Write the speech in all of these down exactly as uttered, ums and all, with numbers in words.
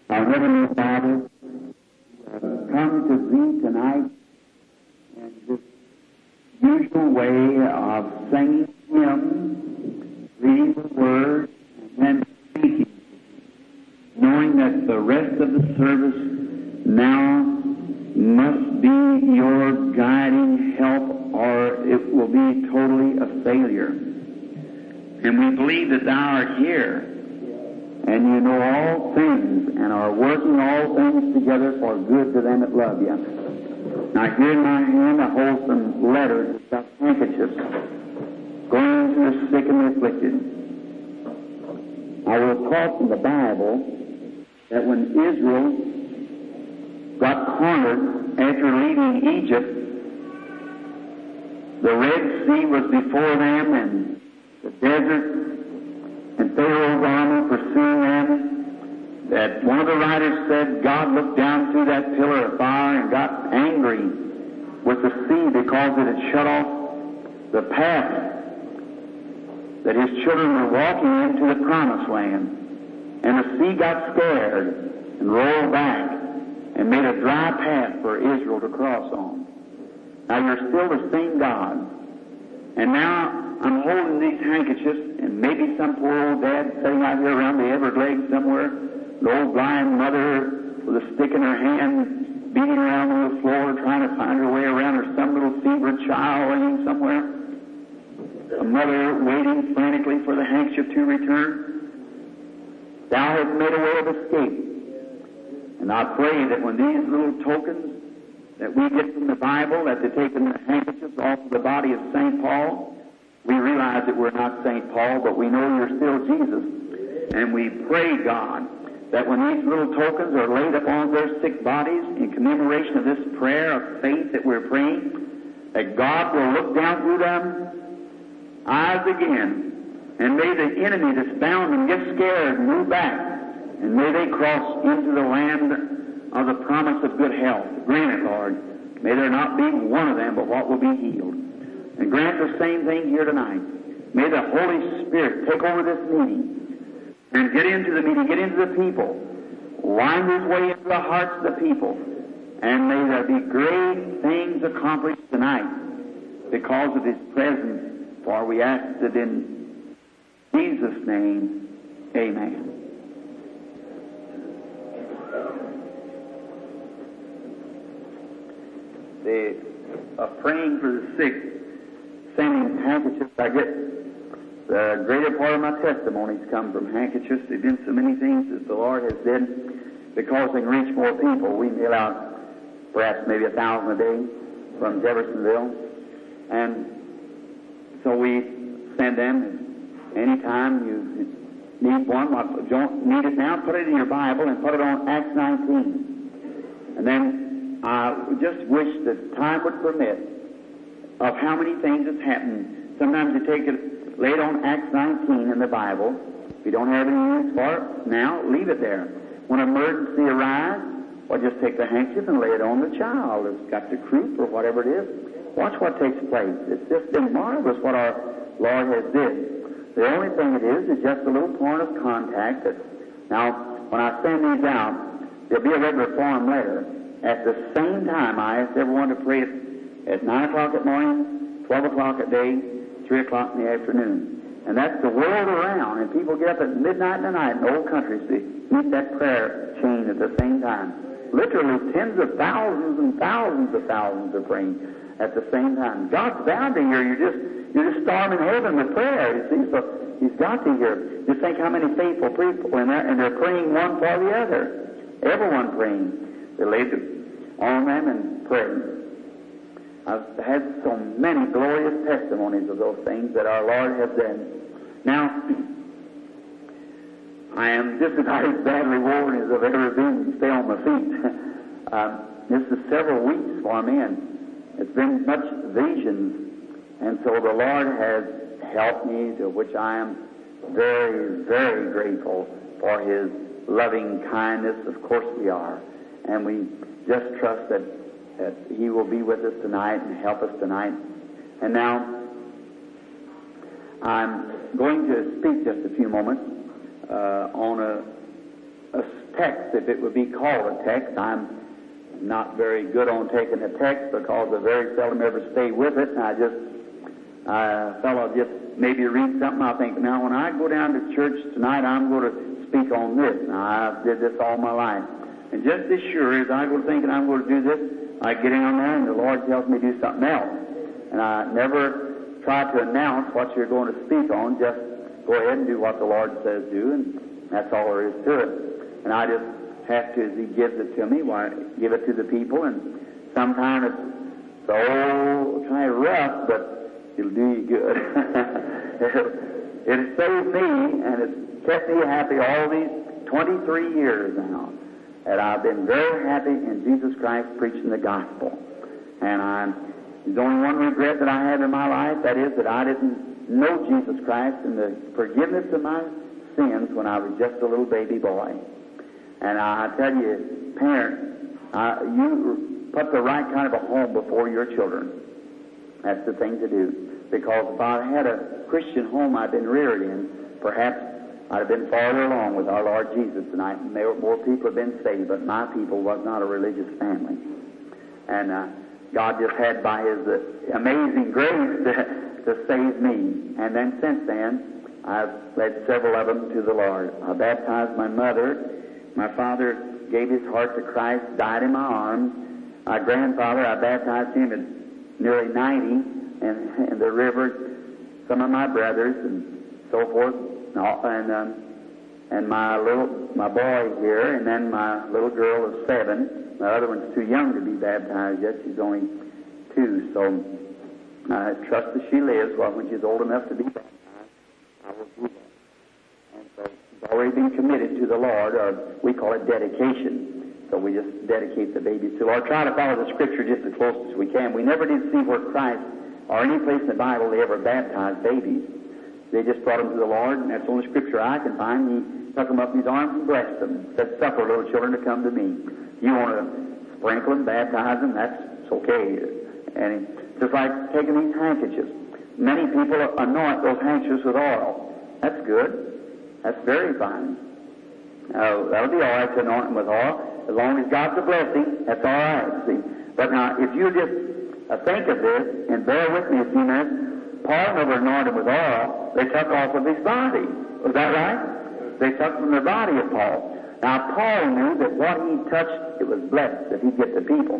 Our Heavenly Father, uh, come to Thee tonight in this usual way of singing hymns, reading the Word, and then speaking, knowing that the rest of the service now must be your guiding help, or it will be totally a failure. And we believe that Thou art here, and You know all things, and are working all things together for good to them that love You. Now here in my hand I hold some letters, some handkerchiefs, going to the sick and the afflicted. I will taught in the Bible that when Israel got cornered after leaving Egypt, the Red Sea was before them, and the desert and Pharaoh's army pursuing them, that one of the writers said God looked down through that pillar of fire and got angry with the sea because it had shut off the path that His children were walking into the Promised Land. And the sea got scared and rolled back and made a dry path for Israel to cross on. Now You're still the same God. And now I'm holding these handkerchiefs, and maybe some poor old dad sitting out here around the Everglades somewhere, the old blind mother with a stick in her hand, beating around on the floor, trying to find her way around, or some little fevered child laying somewhere, a mother waiting frantically for the handkerchief to return. Thou hast made a way of escape. And I pray that when these little tokens that we get from the Bible, that they're taking the handkerchiefs off of the body of Saint Paul, we realize that we're not Saint Paul, but we know You're still Jesus. And we pray, God, that when these little tokens are laid upon their sick bodies in commemoration of this prayer of faith that we're praying, that God will look down through them eyes again, and may the enemy that's bound them get scared and move back, and may they cross into the land of the promise of good health. Grant it, Lord. May there not be one of them but what will be healed. And grant the same thing here tonight. May the Holy Spirit take over this meeting and get into the meeting, get into the people, wind His way into the hearts of the people, and may there be great things accomplished tonight because of His presence, for we ask it in Jesus' name. Amen. The uh, praying for the sick, sending handkerchiefs, I get the greater part of my testimonies come from handkerchiefs. There've been so many things that the Lord has done because they can reach more people. We mail out perhaps maybe a thousand a day from Jeffersonville, and so we send them. Anytime you need one, if you don't need it now, put it in your Bible and put it on Acts nineteen, and then I just wish that time would permit of how many things has happened. Sometimes you take it, lay it on Acts nineteen in the Bible. If you don't have any use for it now, leave it there. When emergency arrives, or just take the handkerchief and lay it on the child that's got the croup or whatever it is. Watch what takes place. It's just been marvelous what our Lord has did. The only thing it is is just a little point of contact. That, now, when I send these out, there'll be a regular form letter. At the same time, I ask everyone to pray it at nine o'clock at morning, twelve o'clock at day, three o'clock in the afternoon. And that's the world around. And people get up at midnight in the night in old countries to meet that prayer chain at the same time. Literally tens of thousands and thousands of thousands are praying at the same time. God's bound to hear. You're just, you're just storming heaven with prayer, you see. So He's got to hear. Just think how many faithful people in there, and they're praying one for the other. Everyone praying. They laid it on them and praying. I've had so many glorious testimonies of those things that our Lord has done. Now, I am just about as badly worn as I've ever been to stay on my feet. uh, this is several weeks for me, and it's been much visions. And so the Lord has helped me, to which I am very, very grateful for His loving kindness. Of course we are. And we just trust that that He will be with us tonight and help us tonight. And now, I'm going to speak just a few moments uh, on a, a text, if it would be called a text. I'm not very good on taking a text because I very seldom ever stay with it. And I just, I felt I'd just maybe read something. I think, now when I go down to church tonight, I'm going to speak on this. Now, I did this all my life. And just as sure as I go thinking I'm going to do this, I get in on there and the Lord tells me to do something else. And I never try to announce what you're going to speak on. Just go ahead and do what the Lord says do, and that's all there is to it. And I just have to, as He gives it to me, why, give it to the people. And sometimes it's so kind of rough, but it'll do you good. It's saved me, and it's kept me happy all these twenty-three years now. And I've been very happy in Jesus Christ preaching the gospel. And I'm, there's only one regret that I have in my life, that is that I didn't know Jesus Christ and the forgiveness of my sins when I was just a little baby boy. And I tell you, parents, uh, you put the right kind of a home before your children. That's the thing to do. Because if I had a Christian home I'd been reared in, perhaps I'd have been farther along with our Lord Jesus tonight, and more, more people have been saved, but my people was not a religious family. And uh, God just had, by His uh, amazing grace, to, to save me. And then since then, I've led several of them to the Lord. I baptized my mother. My father gave his heart to Christ, died in my arms. My grandfather, I baptized him at nearly ninety, and in the river, some of my brothers, and so forth. And um, and my little my boy here, and then my little girl of seven. My other one's too young to be baptized yet; she's only two. So I trust that she lives. Well, when she's old enough to be baptized, I will do that. And so she's already been committed to the Lord, or we call it dedication. So we just dedicate the babies to the Lord. Try to follow the Scripture just as close as we can. We never did see where Christ, or any place in the Bible, they ever baptized babies. They just brought them to the Lord, and that's the only Scripture I can find. He took them up in His arms and blessed them. Said, "Suffer little children to come to me." You want to sprinkle them, baptize them, that's okay. And just like taking these handkerchiefs. Many people anoint those handkerchiefs with oil. That's good. That's very fine. Uh, that'll be all right to anoint them with oil. As long as God's a blessing, that's all right, see. But now, if you just uh, think of this, and bear with me a few minutes, Paul never anointed with oil. They took off of his body. Was that right? They took from the body of Paul. Now, Paul knew that what he touched, it was blessed, that he'd get the people.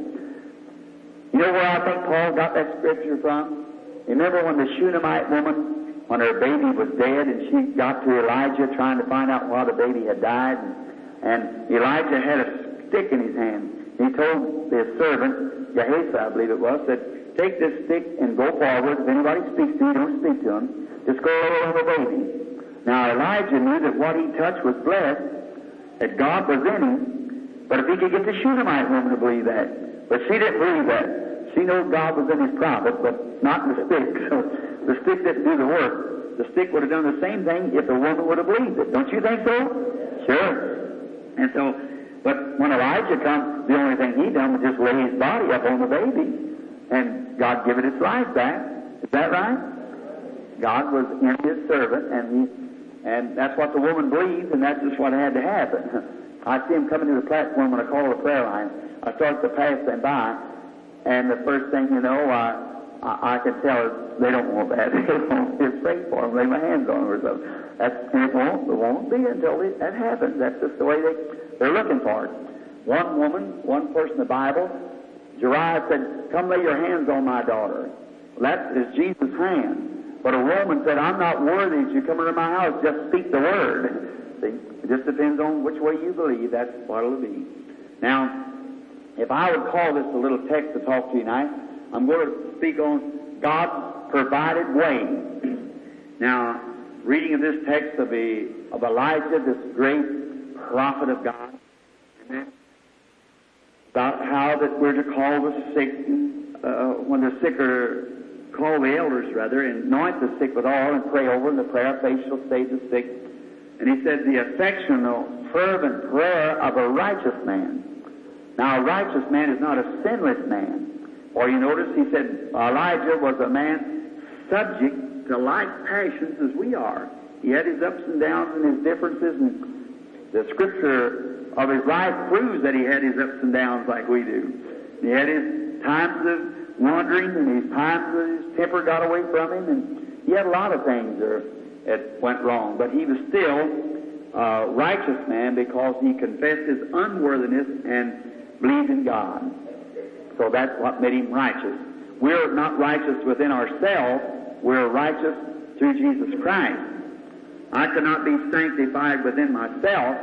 You know where I think Paul got that scripture from? You remember when the Shunammite woman, when her baby was dead, and she got to Elijah trying to find out why the baby had died, and, and Elijah had a stick in his hand. He told his servant, Gehazi, I believe it was, said, "Take this stick and go forward. If anybody speaks to you, don't speak to him. Just go over the baby." Now, Elijah knew that what he touched was blessed, that God was in him. But if he could get the Shunammite woman to believe that, but she didn't believe that. She knew God was in his prophet, but not the stick. So the stick didn't do the work. The stick would have done the same thing if the woman would have believed it. Don't you think so? Sure. And so, but when Elijah comes, the only thing he done was just lay his body up on the baby. And God gave it its life back. Is that right? God was in his servant, and he, and that's what the woman believed, and that's just what had to happen. I see him coming to the platform when I call the prayer line. I start to pass them by, and the first thing you know, I I, I can tell is they don't want that. They want to pray for them, lay my hands on them or something. That's, it won't, it won't be until it, that happens. That's just the way they, they're looking for it. One woman, one person in the Bible, Jeriah said, "Come lay your hands on my daughter." Well, that is Jesus' hand. But a woman said, "I'm not worthy that you come into my house, just speak the word." See, it just depends on which way you believe, that's what it'll be. Now, if I would call this a little text to talk to you tonight, I'm going to speak on God's provided way. Now, reading of this text of, a, of Elijah, this great prophet of God, amen, about how that we're to call the sick, uh, when the sick are, call the elders rather, and anoint the sick with oil and pray over them. The prayer of faith shall save the sick. And he said, the affectional, fervent prayer of a righteous man. Now, a righteous man is not a sinless man. Or you notice he said Elijah was a man subject to like passions as we are. He had his ups and downs and his differences, and the Scripture of his life proves that he had his ups and downs like we do. He had his times of wandering and his times that his temper got away from him, and he had a lot of things that, that went wrong. But he was still a righteous man because he confessed his unworthiness and believed in God. So that's what made him righteous. We're not righteous within ourselves. We're righteous through Jesus Christ. I cannot be sanctified within myself.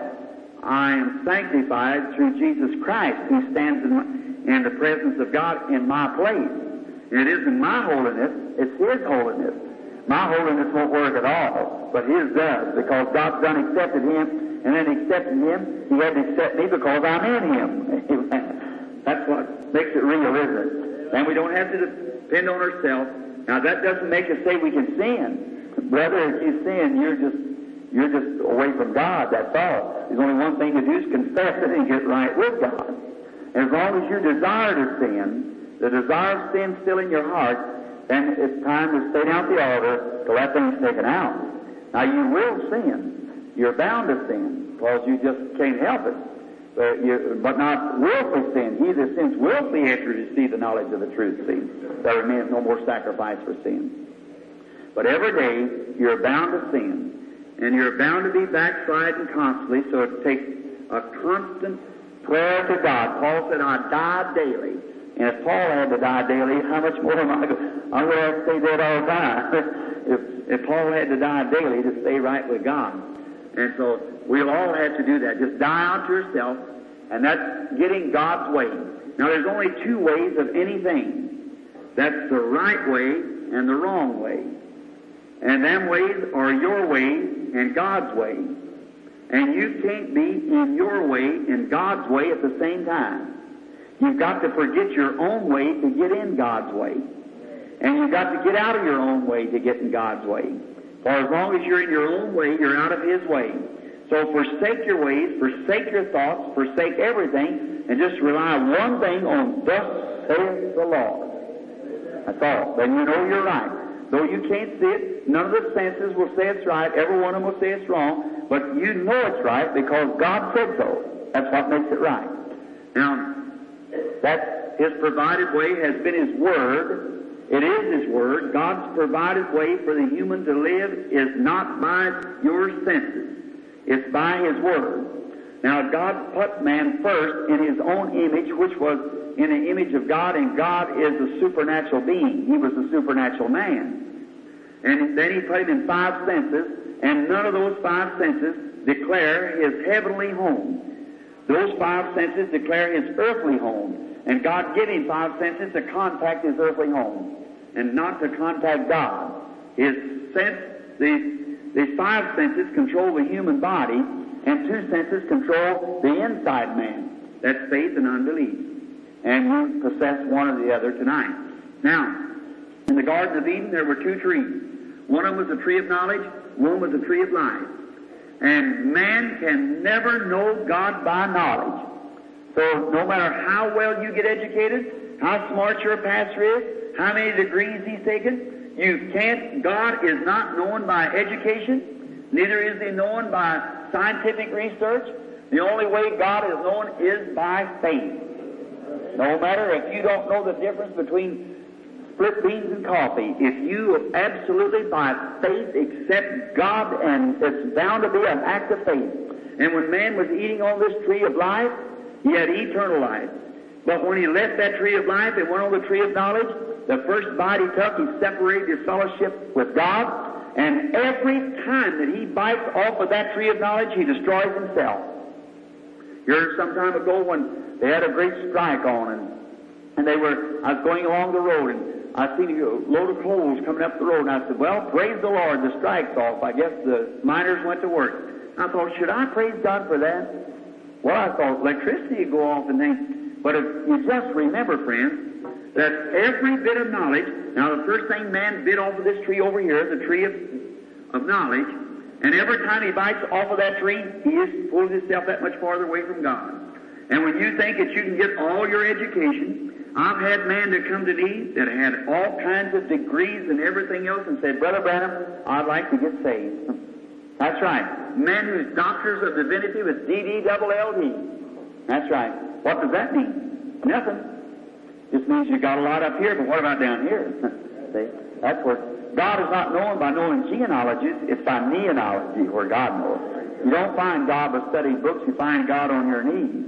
I am sanctified through Jesus Christ, who stands in, my, in the presence of God in my place. And it isn't my holiness, it's His holiness. My holiness won't work at all, but His does, because God's done accepted Him, and then accepting Him, He had to accept me because I'm in Him. That's what makes it real, isn't it? And we don't have to depend on ourselves. Now, that doesn't make us say we can sin. Brother, if you sin, you're just you're just away from God, that's all. There's only one thing to do is confess it and get right with God. And as long as you desire to sin, the desire of sin still in your heart, then it's time to stay down at the altar till that thing's taken out. Now, you will sin. You're bound to sin, because you just can't help it. But, you, but not willful sin. He that sins willfully after to receive the knowledge of the truth, see. There remains no more sacrifice for sin. But every day, you're bound to sin. And you're bound to be backsliding constantly, so it takes a constant prayer to God. Paul said, I die daily. And if Paul had to die daily, how much more am I going to... I would have to stay dead all the time. if, if Paul had to die daily to stay right with God. And so we'll all have to do that. Just die out to yourself, and that's getting God's way. Now, there's only two ways of anything. That's the right way and the wrong way. And them ways are your way and God's way. And you can't be in your way and God's way at the same time. You've got to forget your own way to get in God's way. And you've got to get out of your own way to get in God's way. For as long as you're in your own way, you're out of His way. So forsake your ways, forsake your thoughts, forsake everything, and just rely on one thing, on thus saith the Lord. That's all. Then you know you're right. Though you can't see it, none of the senses will say it's right, every one of them will say it's wrong, but you know it's right because God said so. That's what makes it right. Now, that His provided way has been His Word. It is His Word. God's provided way for the human to live is not by your senses. It's by His Word. Now, God put man first in His own image, which was in the image of God, and God is a supernatural being. He was a supernatural man. And then He put him in five senses, and none of those five senses declare His heavenly home. Those five senses declare His earthly home. And God gave him five senses to contact His earthly home, and not to contact God. His sense, these, these five senses control the human body, and two senses control the inside man. That's faith and unbelief. And you possess one or the other tonight. Now, in the Garden of Eden, there were two trees. One of them was the tree of knowledge, one was the tree of life. And man can never know God by knowledge. So no matter how well you get educated, how smart your pastor is, how many degrees he's taken, you can't, God is not known by education, neither is He known by scientific research. The only way God is known is by faith. No matter if you don't know the difference between split beans and coffee, if you absolutely by faith accept God, and it's bound to be an act of faith. And when man was eating on this tree of life, he had eternal life. But when he left that tree of life and went on the tree of knowledge, the first bite he took, he separated his fellowship with God. And every time that he bites off of that tree of knowledge, he destroys himself. You heard some time ago when they had a great strike on, and, and they were, I was going along the road, and I seen a load of coals coming up the road, and I said, well, praise the Lord, the strike's off. I guess the miners went to work. I thought, should I praise God for that? Well, I thought electricity would go off and things. But if you just remember, friends, that every bit of knowledge, now the first thing man bit off of this tree over here, the tree of, of knowledge, and every time he bites off of that tree, he just pulls himself that much farther away from God. And when you think that you can get all your education, I've had men that come to me that had all kinds of degrees and everything else and said, Brother Branham, I'd like to get saved. That's right. Men whose doctors of divinity was D D double L D. That's right. What does that mean? Nothing. Just means you got a lot up here, but what about down here? See? That's where God is not known by knowing genealogies, it's by neonology where God knows. You don't find God by studying books, you find God on your knees.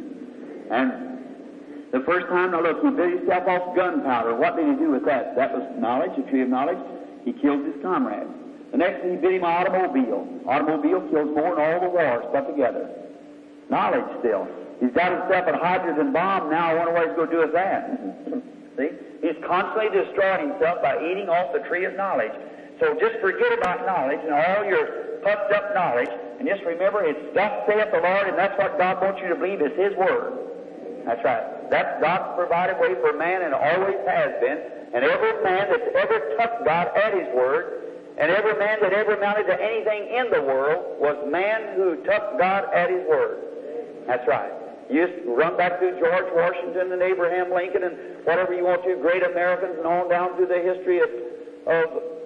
And the first time, now look, he bit himself off gunpowder. What did he do with that? That was knowledge, the tree of knowledge. He killed his comrade. The next thing he bit him an automobile. Automobile kills more than all the wars put together. Knowledge still. He's got himself a hydrogen bomb. Now I wonder what he's going to do with that. See? He's constantly destroying himself by eating off the tree of knowledge. So just forget about knowledge and all your puffed up knowledge, and just remember it's thus saith the Lord, and that's what God wants you to believe is His Word. That's right. That's God's provided way for man and always has been. And every man that's ever took God at His Word, and every man that ever amounted to anything in the world was man who took God at His Word. That's right. You just run back through George Washington and Abraham Lincoln and whatever you want to, great Americans, and on down through the history of, of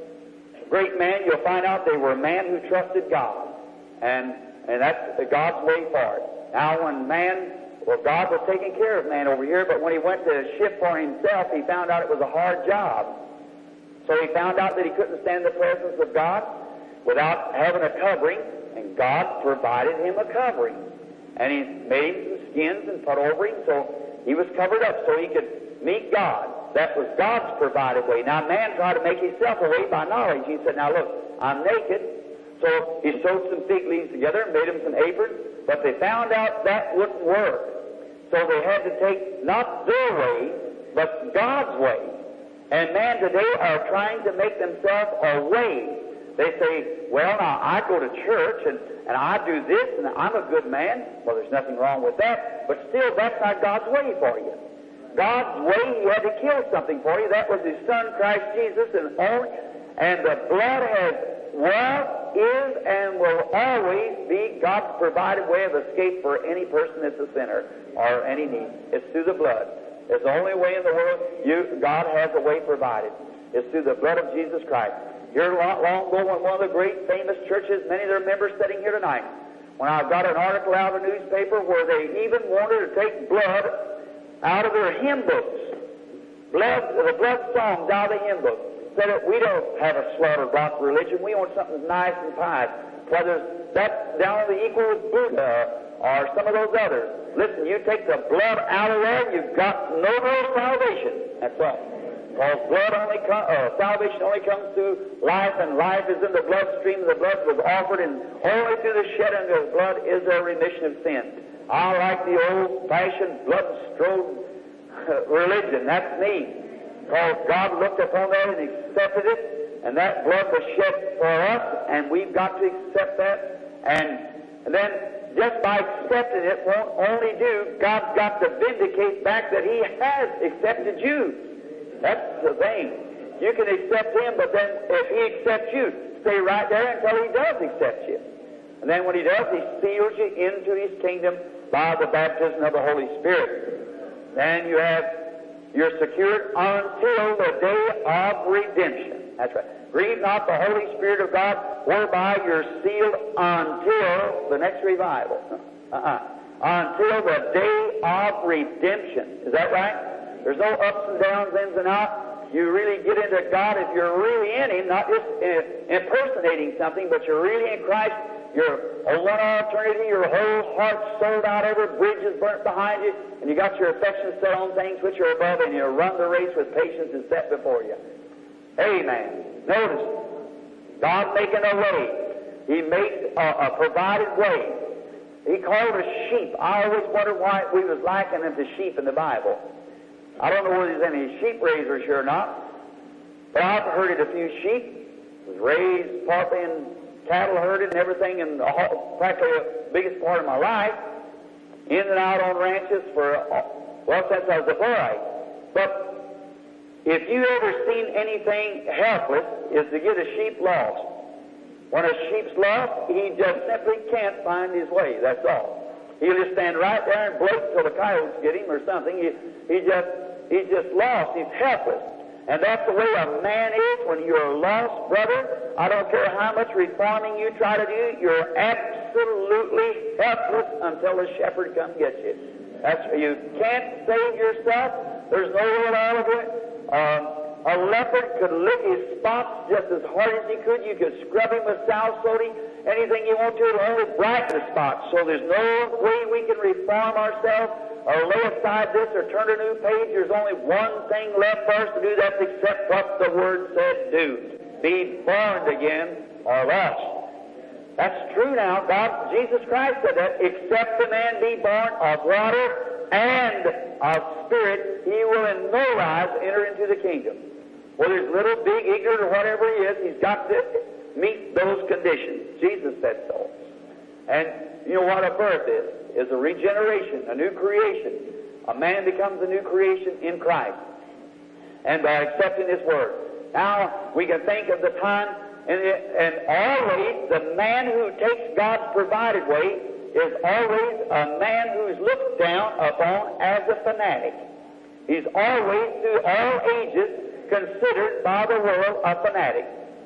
great men, you'll find out they were a man who trusted God. And, and that's God's way for it. Now when man, well, God was taking care of man over here, but when he went to shift for himself, he found out it was a hard job. So he found out that he couldn't stand the presence of God without having a covering, and God provided him a covering. And he made him some skins and put over him, so he was covered up so he could meet God. That was God's provided way. Now man tried to make himself a way by knowledge. He said, now look, I'm naked. So he sewed some fig leaves together and made him some aprons, but they found out that wouldn't work. So they had to take not their way, but God's way. And man today are trying to make themselves a way. They say, well, now I go to church and, and I do this and I'm a good man. Well, there's nothing wrong with that, but still that's not God's way for you. God's way, He had to kill something for you. That was His Son, Christ Jesus, and only, and the blood has, was, is, and will always be God's provided way of escape for any person that's a sinner or any need. It's through the blood. It's the only way in the world you, God has a way provided. It's through the blood of Jesus Christ. Here not long ago, in one of the great famous churches, many of their members sitting here tonight, when I got an article out of the newspaper where they even wanted to take blood out of their hymn books, blood, the blood songs out of the hymn books. Said that we don't have a slaughter block religion. We want something nice and pious. Whether that's down to the equal with Buddha or some of those others. Listen, you take the blood out of there, you've got no real salvation. That's right. Because blood only com- uh, salvation only comes through life, and life is in the bloodstream. The blood was offered, and only through the shedding of blood is there remission of sin. I like the old-fashioned blood-strode uh, religion. That's me. Because God looked upon that and accepted it, and that blood was shed for us, and we've got to accept that. And, and then just by accepting it won't only do, God's got to vindicate back that He has accepted you. That's the thing. You can accept Him, but then if He accepts you, stay right there until He does accept you. And then when He does, He seals you into His kingdom by the baptism of the Holy Spirit. Then you have, you're secured until the day of redemption. That's right. Grieve not the Holy Spirit of God, whereby you're sealed until the next revival. Uh-uh. Until the day of redemption. Is that right? There's no ups and downs, ins and outs. You really get into God if you're really in Him, not just uh, impersonating something, but you're really in Christ. You're a one eternity, your whole heart sold out, every bridge is burnt behind you, and you got your affections set on things which are above, and you run the race with patience and set before you. Amen. Notice, God making a way. He makes a, a provided way. He called us sheep. I always wondered why we was likening them to sheep in the Bible. I don't know whether there's any sheep raisers here or not, but I've herded a few sheep. Was raised partly in cattle herded and everything, and practically the biggest part of my life, in and out on ranches for, well, since I was a boy. But if you ever seen anything helpless, is to get a sheep lost. When a sheep's lost, he just simply can't find his way, that's all. He'll just stand right there and blink till the coyotes get him or something. He, he just, he's just lost, he's helpless. And that's the way a man is when you're a lost brother I don't care how much reforming you try to do, you're absolutely helpless until the shepherd comes and gets you. That's, you can't save yourself. There's no way at all of it. Um, a leopard could lick his spots just as hard as he could. You could scrub him with sal soda, anything you want to, it'll only brighten the spots. So there's no way we can reform ourselves or lay aside this or turn a new page. There's only one thing left for us to do, that's except what the Word said do. Be born again or else. That's true now. God, Jesus Christ said that, except a man be born of water and of spirit, he will in no wise enter into the kingdom. Whether he's little, big, ignorant, or whatever he is, he's got to meet those conditions. Jesus said so. And you know what a birth is? Is a regeneration, a new creation. A man becomes a new creation in Christ, and by accepting His Word. Now, we can think of the time, and, and always the man who takes God's provided way is always a man who's looked down upon as a fanatic. He's always, through all ages, considered by the world a fanatic.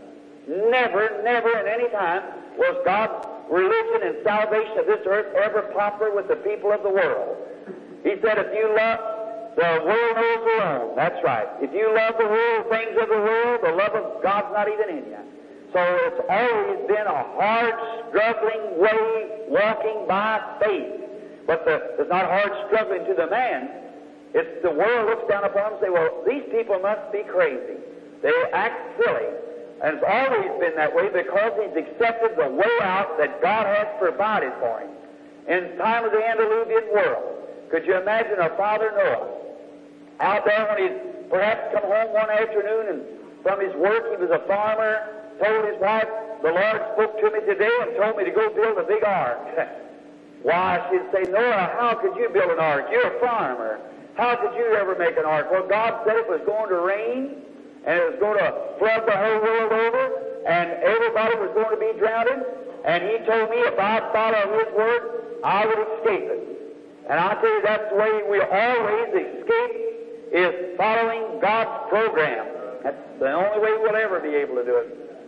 Never, never at any time was God's religion and salvation of this earth ever popular with the people of the world. He said, if you love, the world knows their own. That's right. If you love the world, things of the world, the love of God's not even in you. So it's always been a hard, struggling way, walking by faith. But the, it's not hard struggling to the man. It's the world looks down upon him and say, well, these people must be crazy. They act silly. And it's always been that way because he's accepted the way out that God has provided for him. In the time of the antediluvian world, could you imagine our father Noah out there when he'd perhaps come home one afternoon and from his work, he was a farmer, told his wife, the Lord spoke to me today and told me to go build a big ark. Why, she'd say, Noah, how could you build an ark? You're a farmer. How could you ever make an ark? Well, God said it was going to rain, and it was going to flood the whole world over, and everybody was going to be drowned, and He told me if I'd follow His Word, I would escape it. And I tell you, that's the way we always escape, is following God's program. That's the only way we'll ever be able to do it.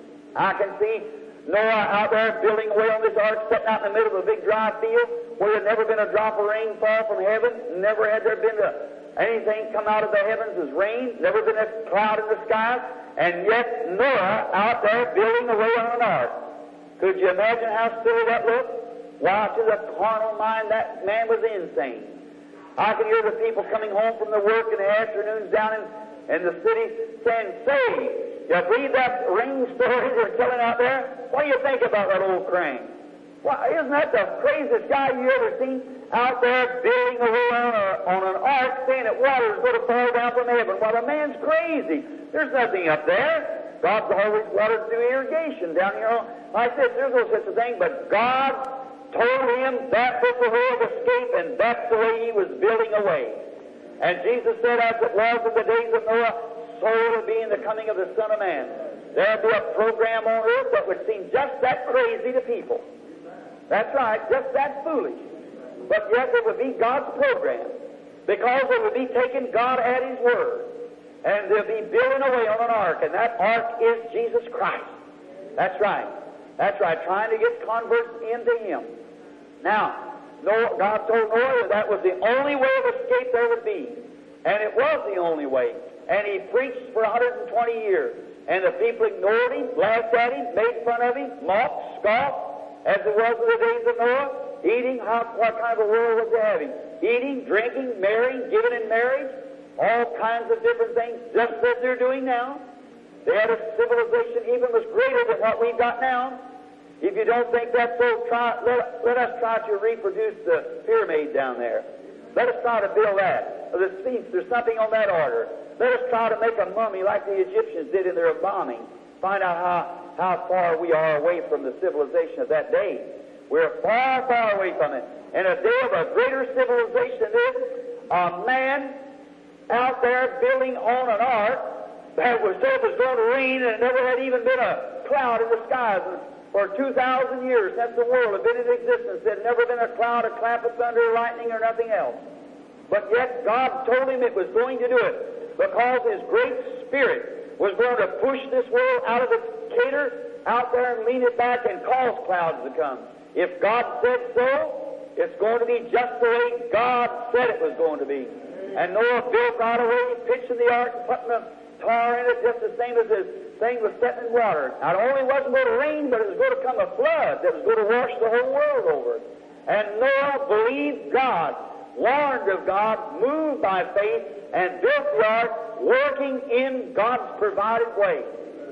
I can see Noah out there building away on this ark, sitting out in the middle of a big dry field where there'd never been a drop of rain fall from heaven. Never had there been a, anything come out of the heavens as rain. Never been a cloud in the sky. And yet Noah out there building away on an ark. Could you imagine how silly that looked? Why, to the carnal mind, that man was insane. I could hear the people coming home from the work in the afternoons down in, in the city saying, say, you believe that rain story they're telling out there? What do you think about that old crane? Well, isn't that the craziest guy you ever seen out there building away on, a, on an ark saying that water is going to fall down from heaven? Well, the man's crazy. There's nothing up there. God's always watered through irrigation down here. Like this, there's no such a thing, but God told him that was the way of escape, and that's the way he was building away. And Jesus said, as it was in the days of Noah, so it will be in the coming of the Son of Man. There'll be a program on earth that would seem just that crazy to people. That's right, just that foolish. But yet it would be God's program, because it would be taking God at His Word. And they'll be building away on an ark, and that ark is Jesus Christ. That's right. That's right, trying to get converts into Him. Now, Noah, God told Noah that that was the only way of escape there would be. And it was the only way. And he preached for one hundred twenty years. And the people ignored him, laughed at him, made fun of him, mocked, scoffed, as it was in the days of Noah. Eating, how, what kind of a world was they having? Eating, drinking, marrying, giving in marriage, all kinds of different things, just as they're doing now. They had a civilization even was greater than what we've got now. If you don't think that's so, try, let, let us try to reproduce the pyramid down there. Let us try to build that. Or the Sphinx, there's something on that order. Let us try to make a mummy like the Egyptians did in their bombing. Find out how, how far we are away from the civilization of that day. We're far, far away from it. And a day of a greater civilization than this, a man out there building on an ark that was said it was going to rain, and it never had even been a cloud in the skies. For two thousand years since the world had been in existence, there had never been a cloud, a clap of thunder, lightning, or nothing else. But yet God told him it was going to do it because His great Spirit was going to push this world out of its cater out there and lean it back and cause clouds to come. If God said so, it's going to be just the way God said it was going to be. And Noah built right away, pitched in the ark, and putting the tar in it, just the same as his thing was setting in water. Not only wasn't going to rain, but it was going to come a flood that was going to wash the whole world over. And Noah believed God, warned of God, moved by faith, and built the ark, working in God's provided way.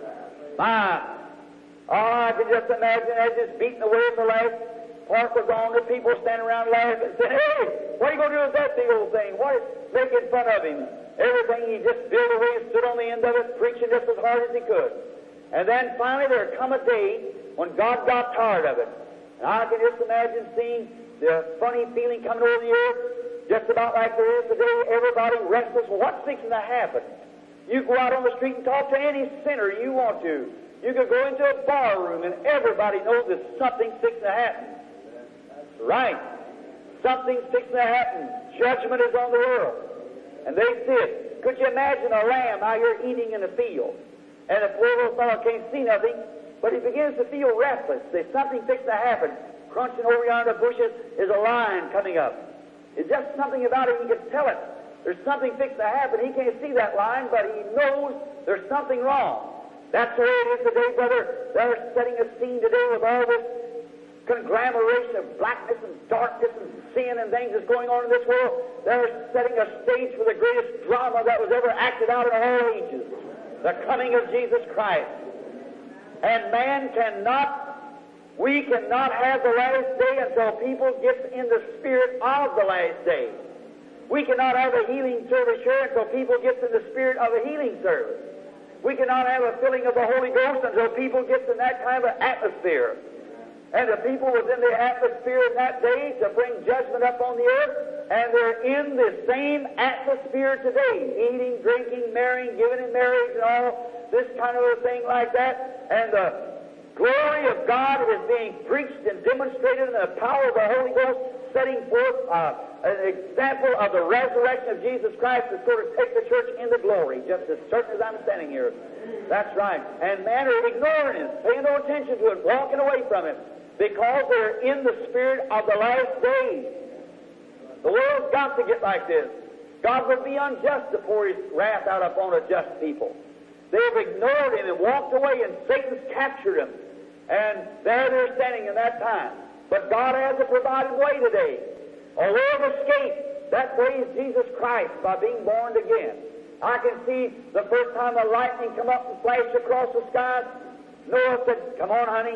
My, oh, I can just imagine as just beating away in the last part was on, the people standing around laughing and saying, hey, what are you going to do with that big old thing? What is making fun of him? Everything he just built away and stood on the end of it, preaching just as hard as he could. And then finally there come a day when God got tired of it. And I can just imagine seeing the funny feeling coming over the earth, just about like there is today, everybody restless. Well, what's fixing to happen? You go out on the street and talk to any sinner you want to. You could go into a bar room and everybody knows that something's fixing to happen. That's right. Something's fixing to happen. Judgment is on the world. And they see it. Could you imagine a lamb out here eating in a field? And the poor little fellow can't see nothing, but he begins to feel restless. There's something fixing to happen. Crunching over yonder bushes is a lion coming up. It's just something about it, he can tell it. There's something fixing to happen. He can't see that lion, but he knows there's something wrong. That's the way it is today, brother. They're setting a scene today with all this conglomeration of blackness and darkness and sin and things that's going on in this world. They're setting a stage for the greatest drama that was ever acted out in all ages. The coming of Jesus Christ. And man cannot, we cannot have the last day until people get in the spirit of the last day. We cannot have a healing service here until people get in the spirit of a healing service. We cannot have a filling of the Holy Ghost until people get in that kind of atmosphere. And the people within the atmosphere in that day to bring judgment up on the earth, and they're in the same atmosphere today, eating, drinking, marrying, giving in marriage, and all this kind of a thing like that. And the glory of God is being preached and demonstrated in the power of the Holy Ghost, setting forth uh, an example of the resurrection of Jesus Christ to sort of take the church into glory, just as certain as I'm standing here. That's right. And men are ignoring it, paying no attention to it, walking away from it, because they're in the spirit of the last days. The world's got to get like this. God would be unjust to pour His wrath out upon a just people. They've ignored Him and walked away, and Satan's captured them. And there they're standing in that time. But God has a provided way today. A way of escape. That way is Jesus Christ, by being born again. I can see the first time the lightning come up and flashed across the sky, Noah said, come on, honey.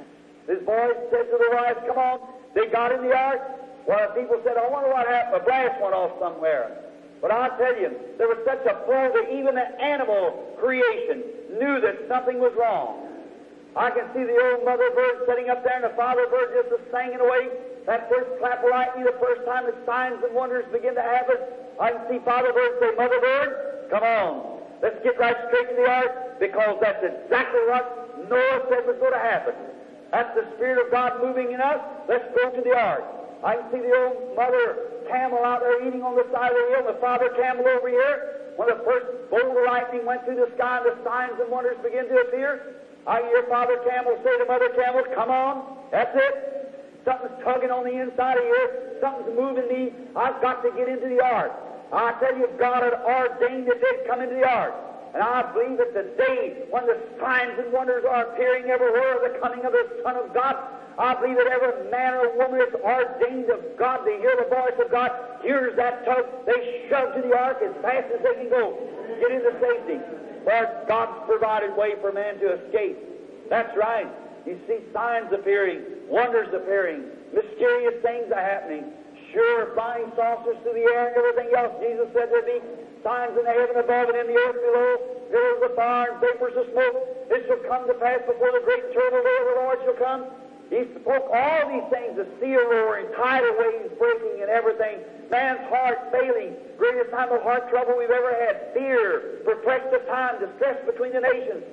His boys said to the wives, come on. They got in the ark. Well, the people said, I wonder what happened. A blast went off somewhere. But I'll tell you, there was such a flow that even the animal creation knew that something was wrong. I can see the old mother bird sitting up there and the father bird just a singing away. That first clap of lightning, the first time that signs and wonders begin to happen, I can see father bird say, mother bird, come on. Let's get right straight to the ark, because that's exactly what Noah said was going to happen. That's the Spirit of God moving in us. Let's go to the ark. I can see the old mother camel out there eating on the side of the hill, the father camel over here. When the first bolt of lightning went through the sky and the signs and wonders began to appear, I hear father camel say to mother camel, come on. That's it. Something's tugging on the inside of here. Something's moving me. I've got to get into the ark. I tell you, God had ordained that they'd come into the ark. And I believe that the day when the signs and wonders are appearing everywhere of the coming of the Son of God, I believe that every man or woman is ordained of God to hear the voice of God, hears that tug, they shove to the ark as fast as they can go, get into safety. For God's provided way for man to escape. That's right. You see signs appearing, wonders appearing, mysterious things are happening. Sure, flying saucers through the air and everything else. Jesus said there'd be signs in the heaven above and in the earth below, pillars of fire and vapors of smoke. This shall come to pass before the great terrible day of the Lord shall come. He spoke all these things, the sea roaring, tidal waves breaking and everything, man's heart failing, greatest time of heart trouble we've ever had, fear, perplexed of time, distress between the nations.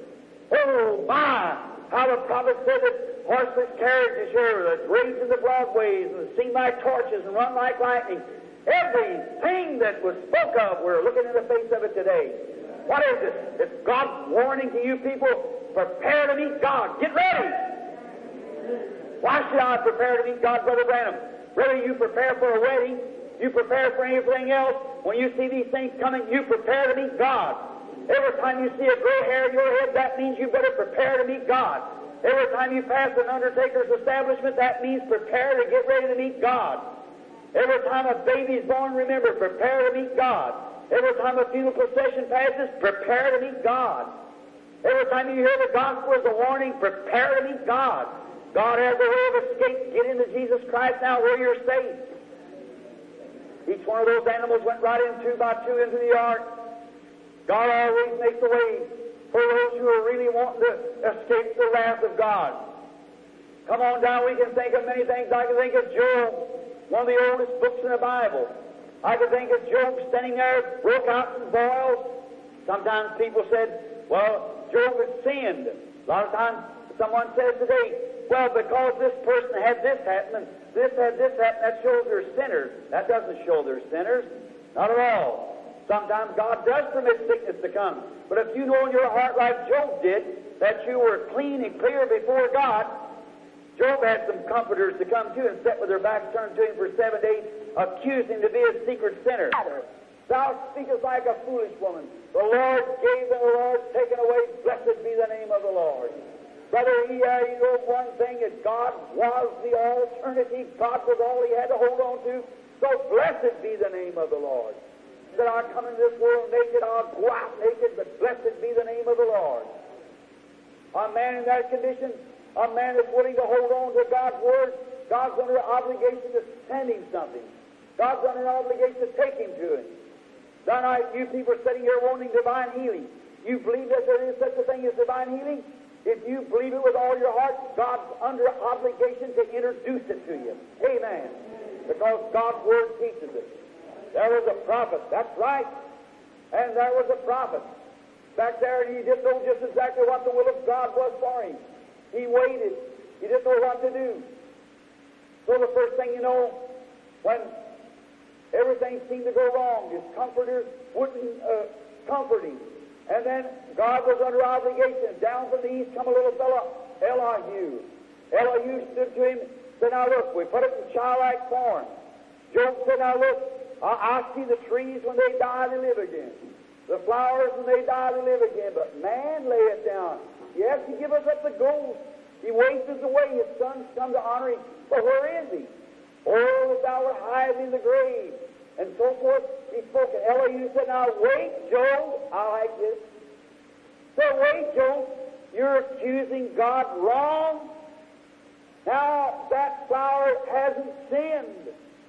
Oh my! How the prophet said that horseless carriages here that rage in the broad ways and sing like torches and run like lightning. Everything that was spoke of, we're looking in the face of it today. What is it? It's God's warning to you people. Prepare to meet God. Get ready. Why should I prepare to meet God, Brother Branham? Whether you prepare for a wedding, you prepare for anything else, when you see these things coming, you prepare to meet God. Every time you see a gray hair in your head, that means you better prepare to meet God. Every time you pass an undertaker's establishment, that means prepare to get ready to meet God. Every time a baby is born, remember, prepare to meet God. Every time a funeral procession passes, prepare to meet God. Every time you hear the gospel as a warning, prepare to meet God. God has a way of escape. Get into Jesus Christ now where you're saved. Each one of those animals went right in two by two into the ark. God always makes a way for those who are really wanting to escape the wrath of God. Come on down, we can think of many things. I can think of Job, one of the oldest books in the Bible. I can think of Job standing there, broke out in boils. Sometimes people said, well, Job had sinned. A lot of times someone says today, well, because this person had this happen, this had this happen, that shows they're sinners. That doesn't show they're sinners. Not at all. Sometimes God does permit sickness to come. But if you know in your heart, like Job did, that you were clean and clear before God, Job had some comforters to come to and sit with their backs turned to him for seven days, accused him to be a secret sinner. Thou speakest like a foolish woman. The Lord gave and the Lord taken away. Blessed be the name of the Lord. Brother, he, uh, you know one thing, that God was the alternative. God was all he had to hold on to. So blessed be the name of the Lord. That I come into this world naked, I'll go out naked, but blessed be the name of the Lord. A man in that condition, a man that's willing to hold on to God's Word, God's under an obligation to send him something. God's under an obligation to take him to him. Tonight, you people are sitting here wanting divine healing. You believe that there is such a thing as divine healing? If you believe it with all your heart, God's under obligation to introduce it to you. Amen. Because God's Word teaches it. There was a prophet, that's right. And there was a prophet back there, and he didn't know just exactly what the will of God was for him. He waited. He didn't know what to do. So the first thing you know, when everything seemed to go wrong, his comforters wouldn't uh, comfort him. And then God was under obligation. Down from the east come a little fellow, Elihu. Elihu stood to him and said, now look, we put it in childlike form. Job said, now look, I, I see the trees when they die, they live again. The flowers when they die, they live again. But man lay it down. Yes, he give us up the ghost. He wastes away. His sons come to honor him. But where is he? Oh, that thou would hide in the grave. And so forth. He spoke, and Elihu said, now wait, Job. I like this. So wait, Job. You're accusing God wrong. Now that flower hasn't sinned.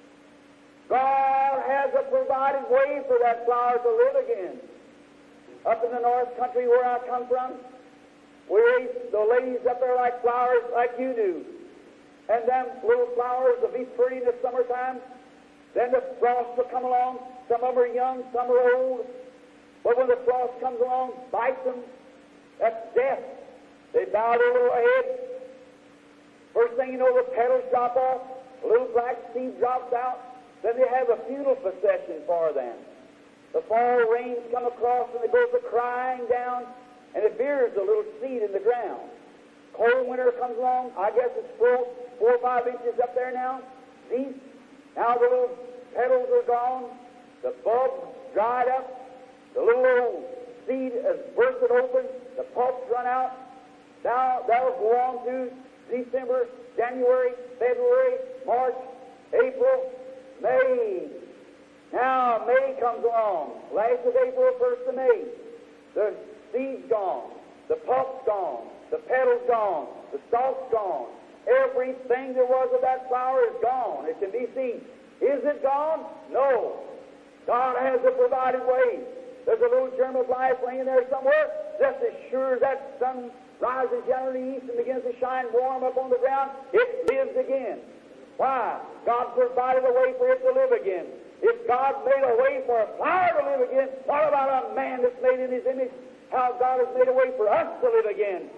God has a provided way for that flower to live again. Up in the north country where I come from, we raise the ladies up there like flowers like you do. And them little flowers will be pretty in the summertime. Then the frost will come along. Some of them are young, some are old. But when the frost comes along, bites them, that's death. They bow their little head. First thing you know, the petals drop off. A little black seed drops out. Then they have a funeral procession for them. The fall rains come across and it goes a crying down, and it bears a little seed in the ground. Cold winter comes along. I guess it's four, four or five inches up there now. See? Now the little petals are gone. The bulb's dried up. The little old seed has bursted open. The pulps run out. Now that'll go on to December, January, February, March, April, May. Now May comes along. Last of April, first of May. The seed's gone. The pulp's gone. The petal's gone. The stalk's gone. Everything there was of that flower is gone. It can be seen. Is it gone? No. God has a provided way. There's a little germ of life laying there somewhere. Just as sure as that sun rises down in the east and begins to shine warm up on the ground, it lives again. Why? God provided a way for it to live again. If God made a way for a flower to live again, what about a man that's made in His image? How God has made a way for us to live again.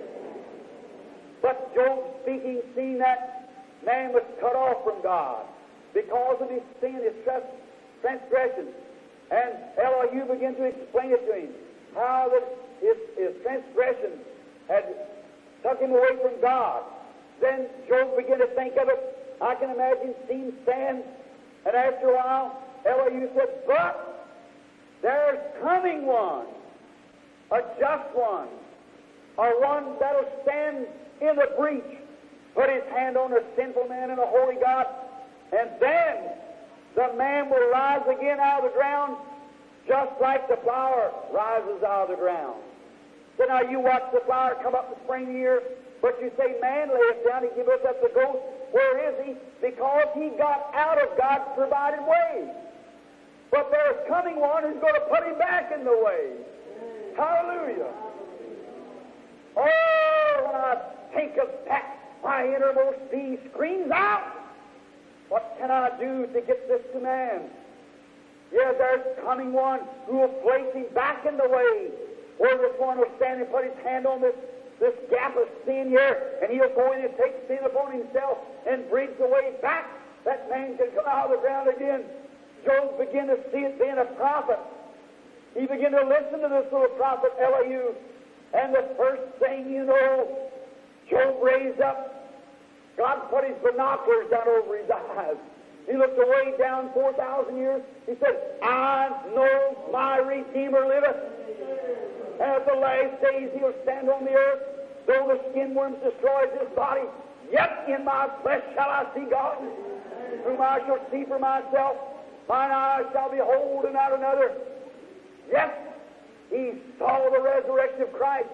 But Job speaking, seeing that man was cut off from God because of his sin, his transgression. And Elihu began to explain it to him, how that his, his transgression had took him away from God. Then Job began to think of it. I can imagine seeing stand, and after a while, Elihu said, but there's coming one, a just one, or one that'll stand in the breach, put his hand on a sinful man and a holy God, and then the man will rise again out of the ground, just like the flower rises out of the ground. So now you watch the flower come up in the spring year, but you say, man, lay us down, he give us up the ghost. Where is he? Because he got out of God's provided way. But there's coming one who's going to put him back in the way. Hallelujah. Oh, when I think of that, my innermost being screams out. What can I do to get this to man? Yeah, there's coming one who will place him back in the way. Or this one will stand and put his hand on this, this gap of sin here, and he'll go in and take sin upon himself and bridge the way back. That man can come out of the ground again. Job began to see it being a prophet. He began to listen to this little prophet Elihu, and the first thing you know, Job raised up. God put his binoculars down over his eyes. He looked away down four thousand years. He said, I know my Redeemer liveth. And at the last days he'll stand on the earth. Though the skin worms destroys his body, yet in my flesh shall I see God, whom I shall see for myself. Mine eyes shall behold and not another. Yes, he saw the resurrection of Christ.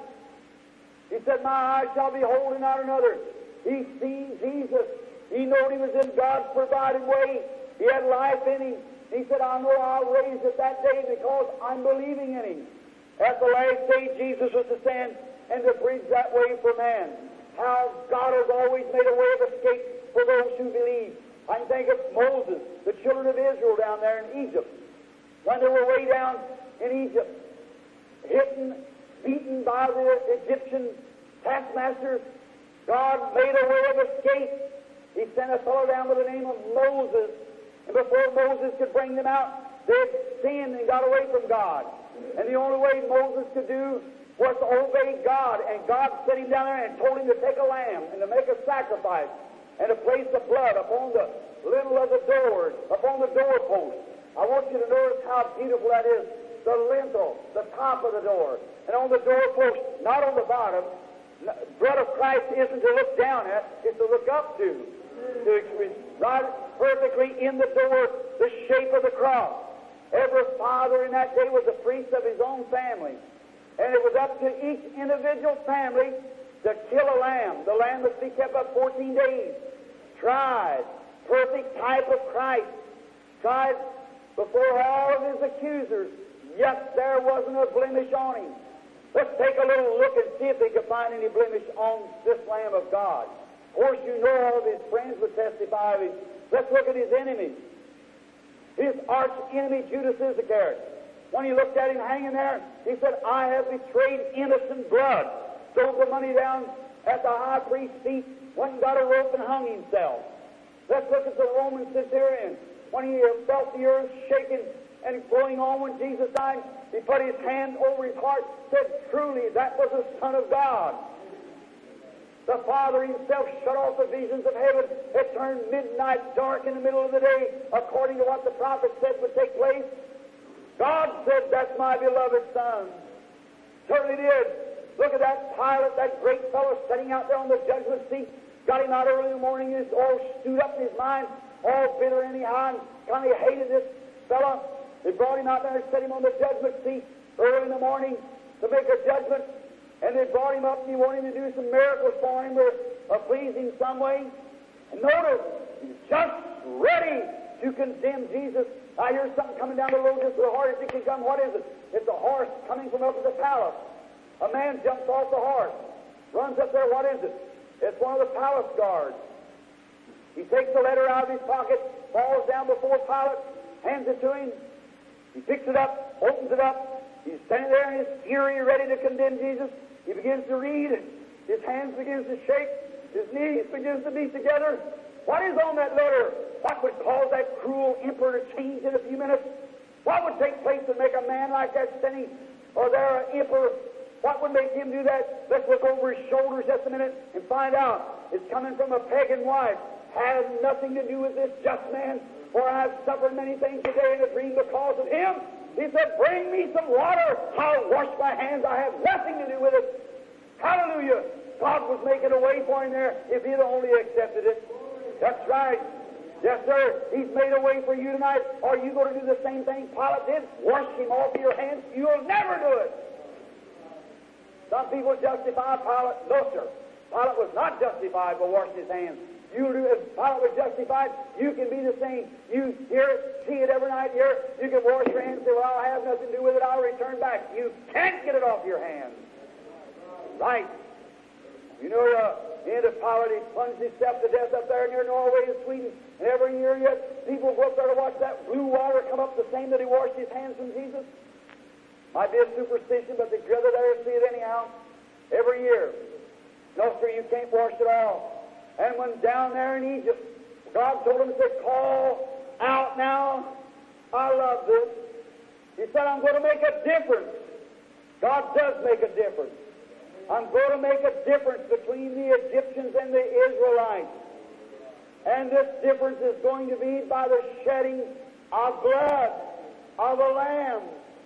He said, my eyes shall behold and not another. He seen Jesus. He knew he was in God's provided way. He had life in him. He said, I know I'll raise it that day because I'm believing in him. At the last day, Jesus was to stand and to bridge that way for man. How God has always made a way of escape for those who believe. I can think of Moses, the children of Israel down there in Egypt. When they were way down in Egypt, hidden, beaten by the Egyptian taskmasters, God made a way of escape. He sent a fellow down by the name of Moses, and before Moses could bring them out, they had sinned and got away from God. And the only way Moses could do was to obey God, and God set him down there and told him to take a lamb and to make a sacrifice and to place the blood upon the lintel of the door, upon the doorpost. I want you to notice how beautiful that is. The lintel, the top of the door, and on the doorpost, not on the bottom. Blood of Christ isn't to look down at, it's to look up to. To right perfectly in the door, the shape of the cross. Every father in that day was a priest of his own family. And it was up to each individual family to kill a lamb. The lamb must be kept up fourteen days. Tried. Perfect type of Christ. Tried before all of his accusers. Yet there wasn't a blemish on him. Let's take a little look and see if they could find any blemish on this Lamb of God. Of course, you know all of his friends would testify of him. Let's look at his enemies. His arch enemy, Judas Iscariot. When he looked at him hanging there, he said, I have betrayed innocent blood. Threw the money down at the high priest's feet, went and got a rope and hung himself. Let's look at the Roman centurion. When he felt the earth shaking and going on when Jesus died, he put his hand over his heart, said, truly, that was the Son of God. The Father himself shut off the visions of heaven. It turned midnight dark in the middle of the day, according to what the prophet said would take place. God said, that's my beloved Son. Certainly did. Look at that Pilate, that great fellow sitting out there on the judgment seat. Got him out early in the morning. He's all stewed up in his mind, all bitter anyhow, and kind of hated this fellow. They brought him out there and set him on the judgment seat early in the morning to make a judgment. And they brought him up and he wanted him to do some miracles for him or, or please him some way. And notice, he's just ready to condemn Jesus. I hear something coming down the road just as hard as it can come. What is it? It's a horse coming from up at the palace. A man jumps off the horse, runs up there. What is it? It's one of the palace guards. He takes the letter out of his pocket, falls down before Pilate, hands it to him. He picks it up, opens it up. He's standing there in his fury, ready to condemn Jesus. He begins to read. His hands begins to shake. His knees begins to beat together. What is on that letter? What would cause that cruel emperor to change in a few minutes? What would take place to make a man like that standing, or there an emperor What would make him do that? Let's look over his shoulders just a minute and find out. It's coming from a pagan wife. Has nothing to do with this just man, for I've suffered many things today in a dream because of him. He said, bring me some water. I'll wash my hands. I have nothing to do with it. Hallelujah. God was making a way for him there if he'd only accepted it. That's right. Yes, sir. He's made a way for you tonight. Are you going to do the same thing Pilate did? Wash him off your hands? You'll never do it. Some people justify Pilate. No, sir. Pilate was not justified by washing his hands. You do, if Pilate was justified, you can be the same. You hear it, see it every night here. You can wash your hands and say, well, I'll have nothing to do with it. I'll return back. You can't get it off your hands. Right. You know, uh, the end of Pilate, he plunged himself to death up there near Norway and Sweden. And every year yet, people go up there to watch that blue water come up the same that he washed his hands from Jesus. Might be a superstition, but they'd rather there see it anyhow. Every year. No, sir, you can't wash it all. And when down there in Egypt, God told him to call out now. I love this. He said, I'm going to make a difference. God does make a difference. I'm going to make a difference between the Egyptians and the Israelites. And this difference is going to be by the shedding of blood of a lamb.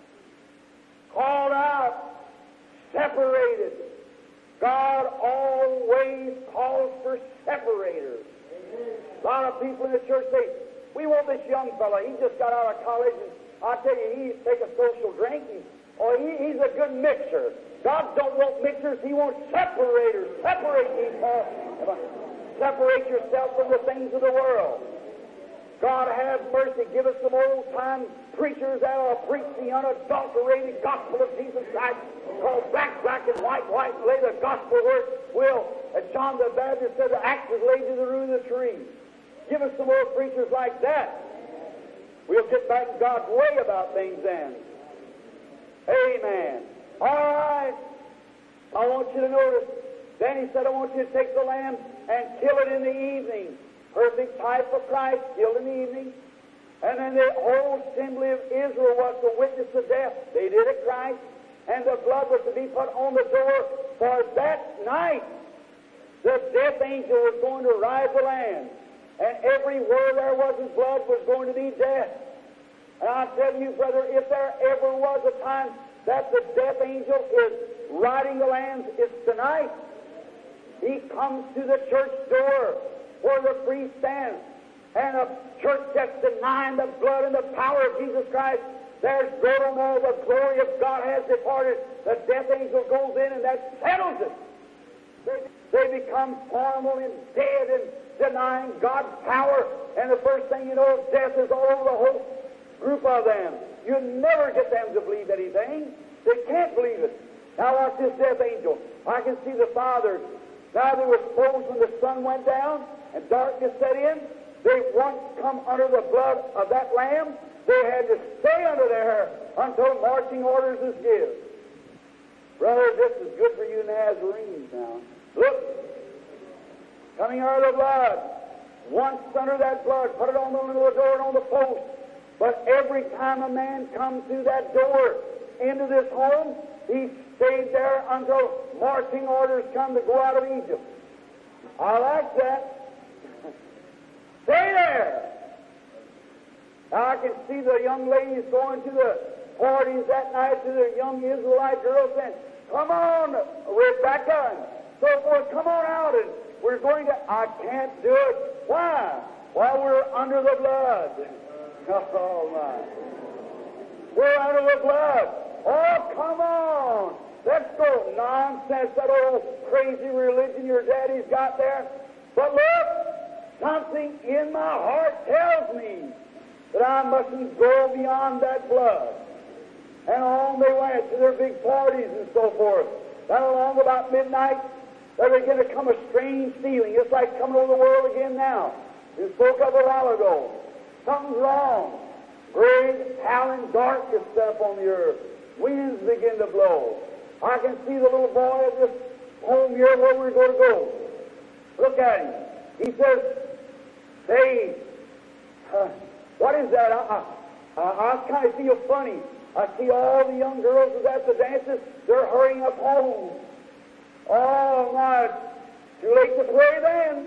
Called out, separated. God always calls for separators. A lot of people in the church say, we want this young fellow. He just got out of college, and I tell you, he's take a social drink, he, or he, he's a good mixer. God don't want mixers. He wants separators. Separate people. Separate yourself from the things of the world. God have mercy. Give us some old-time preachers that will preach the unadulterated gospel of Jesus Christ, called black, black, and white, white, and lay the gospel where it will. As John the Baptist said, the axe is laid to the root of the tree. Give us some more preachers like that. We'll get back in God's way about things then. Amen. All right. I want you to notice. Then he said, I want you to take the lamb and kill it in the evening. Perfect type of Christ, killed in the evening. And then the whole assembly of Israel was to witness the death. They did it Christ. And the blood was to be put on the door. For that night, the death angel was going to ride the land. And everywhere there was his blood was going to be death. And I tell you, brother, if there ever was a time that the death angel is riding the land, it's tonight. He comes to the church door where the priest stands, and a church that's denying the blood and the power of Jesus Christ, there's great on all the glory of God has departed. The death angel goes in, and that settles it. They, they become formal and dead and denying God's power, and the first thing you know, death is all over the whole group of them. You never get them to believe anything. They can't believe it. Now watch this death angel. I can see the fathers. Now they were supposed when the sun went down and darkness set in, they once come under the blood of that lamb. They had to stay under there until marching orders is given. Brother, this is good for you Nazarenes now. Look, coming out of the blood, once under that blood, put it on the little door and on the post. But every time a man comes through that door into this home, he stayed there until marching orders come to go out of Egypt. I like that. Stay there. Now I can see the young ladies going to the parties that night, to the young Israelite girls saying, come on, Rebecca, and so forth, come on out, and we're going to, I can't do it. Why? Well, we're under the blood. Oh, my. We're under the blood. Oh, come on. Let's go. Nonsense, that old crazy religion your daddy's got there. But look, something in my heart tells me that I mustn't go beyond that blood. And on they went to their big parties and so forth. Then along about midnight, there began to come a strange feeling. It's like coming over the world again now. We spoke of it a while ago. Something's wrong. Great, howling darkness up on the earth. Winds begin to blow. I can see the little boy of this home here where we're going to go. Look at him. He says, say, uh, what is that? I, I, I kind of feel funny. I see all the young girls who's at the dances, they're hurrying up home. Oh, my, too late to pray then.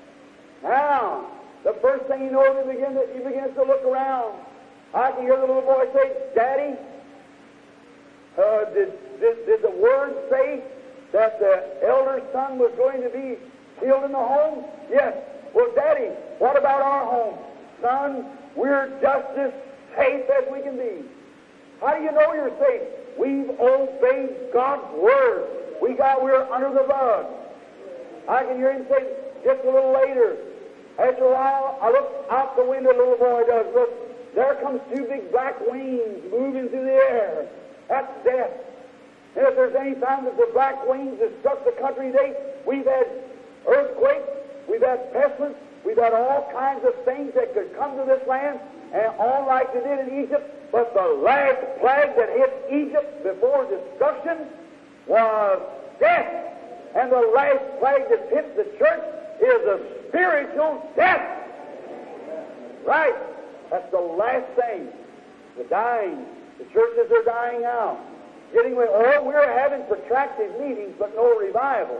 Now, the first thing you know, he begins to, he begins to look around. I can hear the little boy say, Daddy, uh, did, did, did the word say that the elder son was going to be killed in the home? Yes. Well, Daddy, what about our home? Son, we're just as safe as we can be. How do you know you're safe? We've obeyed God's word. We got, we're under the blood. I can hear him say just a little later, after a while, I look out the window, the little boy does, look, there comes two big black wings moving through the air. That's death. And if there's any time that the black wings have struck the country today, we've had earthquakes, we've had pestilence, we've had all kinds of things that could come to this land, and all like they did in Egypt. But the last plague that hit Egypt before destruction was death. And the last plague that hit the church is a spiritual death. Right. That's the last thing. The dying. The churches are dying out. Getting away. Oh, we're having protracted meetings, but no revival.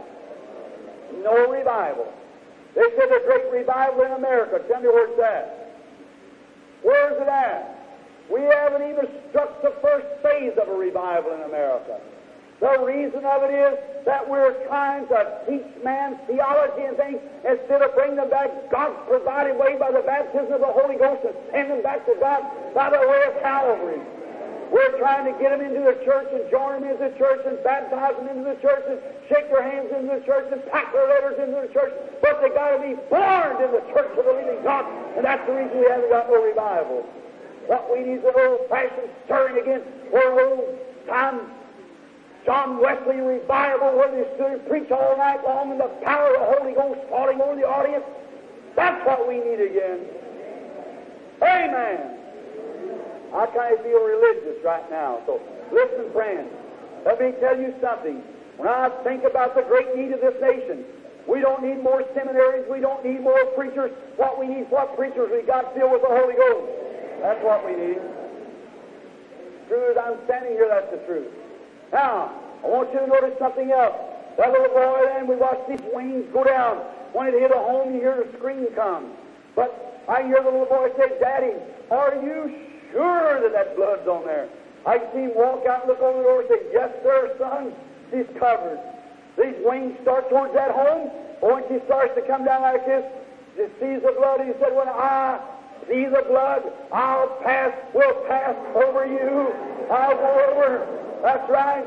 No revival. They said a great revival in America. Tell me where's that? Where's it at? We haven't even struck the first phase of a revival in America. The reason of it is that we're trying to teach man theology and things instead of bringing them back God's provided way by the baptism of the Holy Ghost and send them back to God by the way of Calvary. We're trying to get them into the church and join them into the church and baptize them into the church and shake their hands into the church and pack their letters into the church, but they got to be born in the church of the living God, and that's the reason we haven't got no revival. What we need is an old-fashioned stirring again, or old-time John Wesley revival where they stood and preach all night long and the power of the Holy Ghost falling over the audience. That's what we need again. Amen. I kind of feel religious right now. So listen, friends, let me tell you something. When I think about the great need of this nation, we don't need more seminaries. We don't need more preachers. What we need is what preachers we got filled with the Holy Ghost. That's what we need. True as I'm standing here, that's the truth. Now, I want you to notice something else. That little boy, then, we watched these wings go down. When it hit a home, you hear the scream come. But I hear the little boy say, Daddy, are you sure that that blood's on there? I see him walk out and look over the door and say, yes, sir, son, she's covered. These wings start towards that home, but when she starts to come down like this, she sees the blood, and he said, when I see the blood, I'll pass, will pass over you. I'll go over. That's right.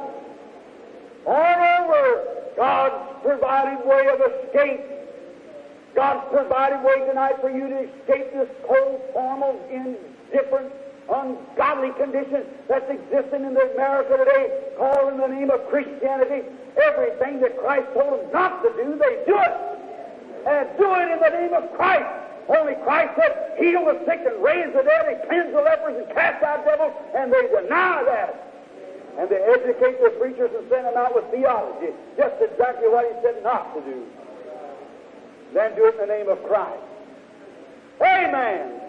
On over. God's provided way of escape. God's provided way tonight for you to escape this cold, formal, indifferent, ungodly condition that's existing in America today, called in the name of Christianity. Everything that Christ told them not to do, they do it. And do it in the name of Christ. Only Christ said, heal the sick and raise the dead and cleanse the lepers and cast out devils, and they deny that. And they educate their preachers and send them out with theology, just exactly what he said not to do. Then do it in the name of Christ. Amen.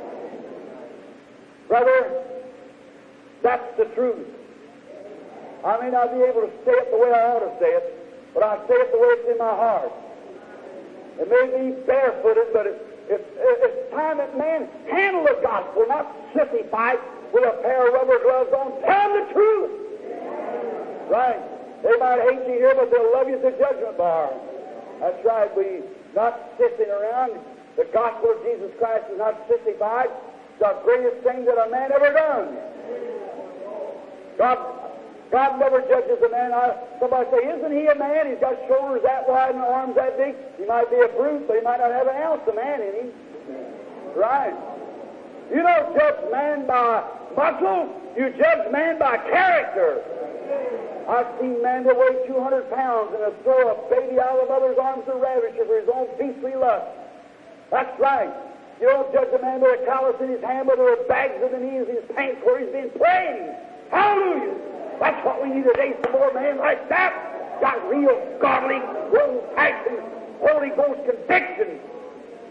Brother, that's the truth. I may not be able to say it the way I ought to say it, but I say it the way it's in my heart. It may be barefooted, but it's, it's, it's time that man handle the gospel, not sissy fight with a pair of rubber gloves on. Tell them the truth. Right. They might hate you here, but they'll love you at the judgment bar. That's right. We not sissing around. The gospel of Jesus Christ is not sissified. It's the greatest thing that a man ever done. God, God never judges a man. I, somebody say, isn't he a man? He's got shoulders that wide and arms that big. He might be a brute, but he might not have an ounce of man in him. Right. You don't judge man by muscle. You judge man by character. I've seen men that weigh two hundred pounds and will throw a baby out of a mother's arms to ravish her for his own beastly lust. That's right. You don't judge a man with a callus in his hand, but there are bags of the knees in his pants where he's been praying. Hallelujah. That's what we need today, some more men like that. Got real, godly, old-fashioned, Holy Ghost conviction.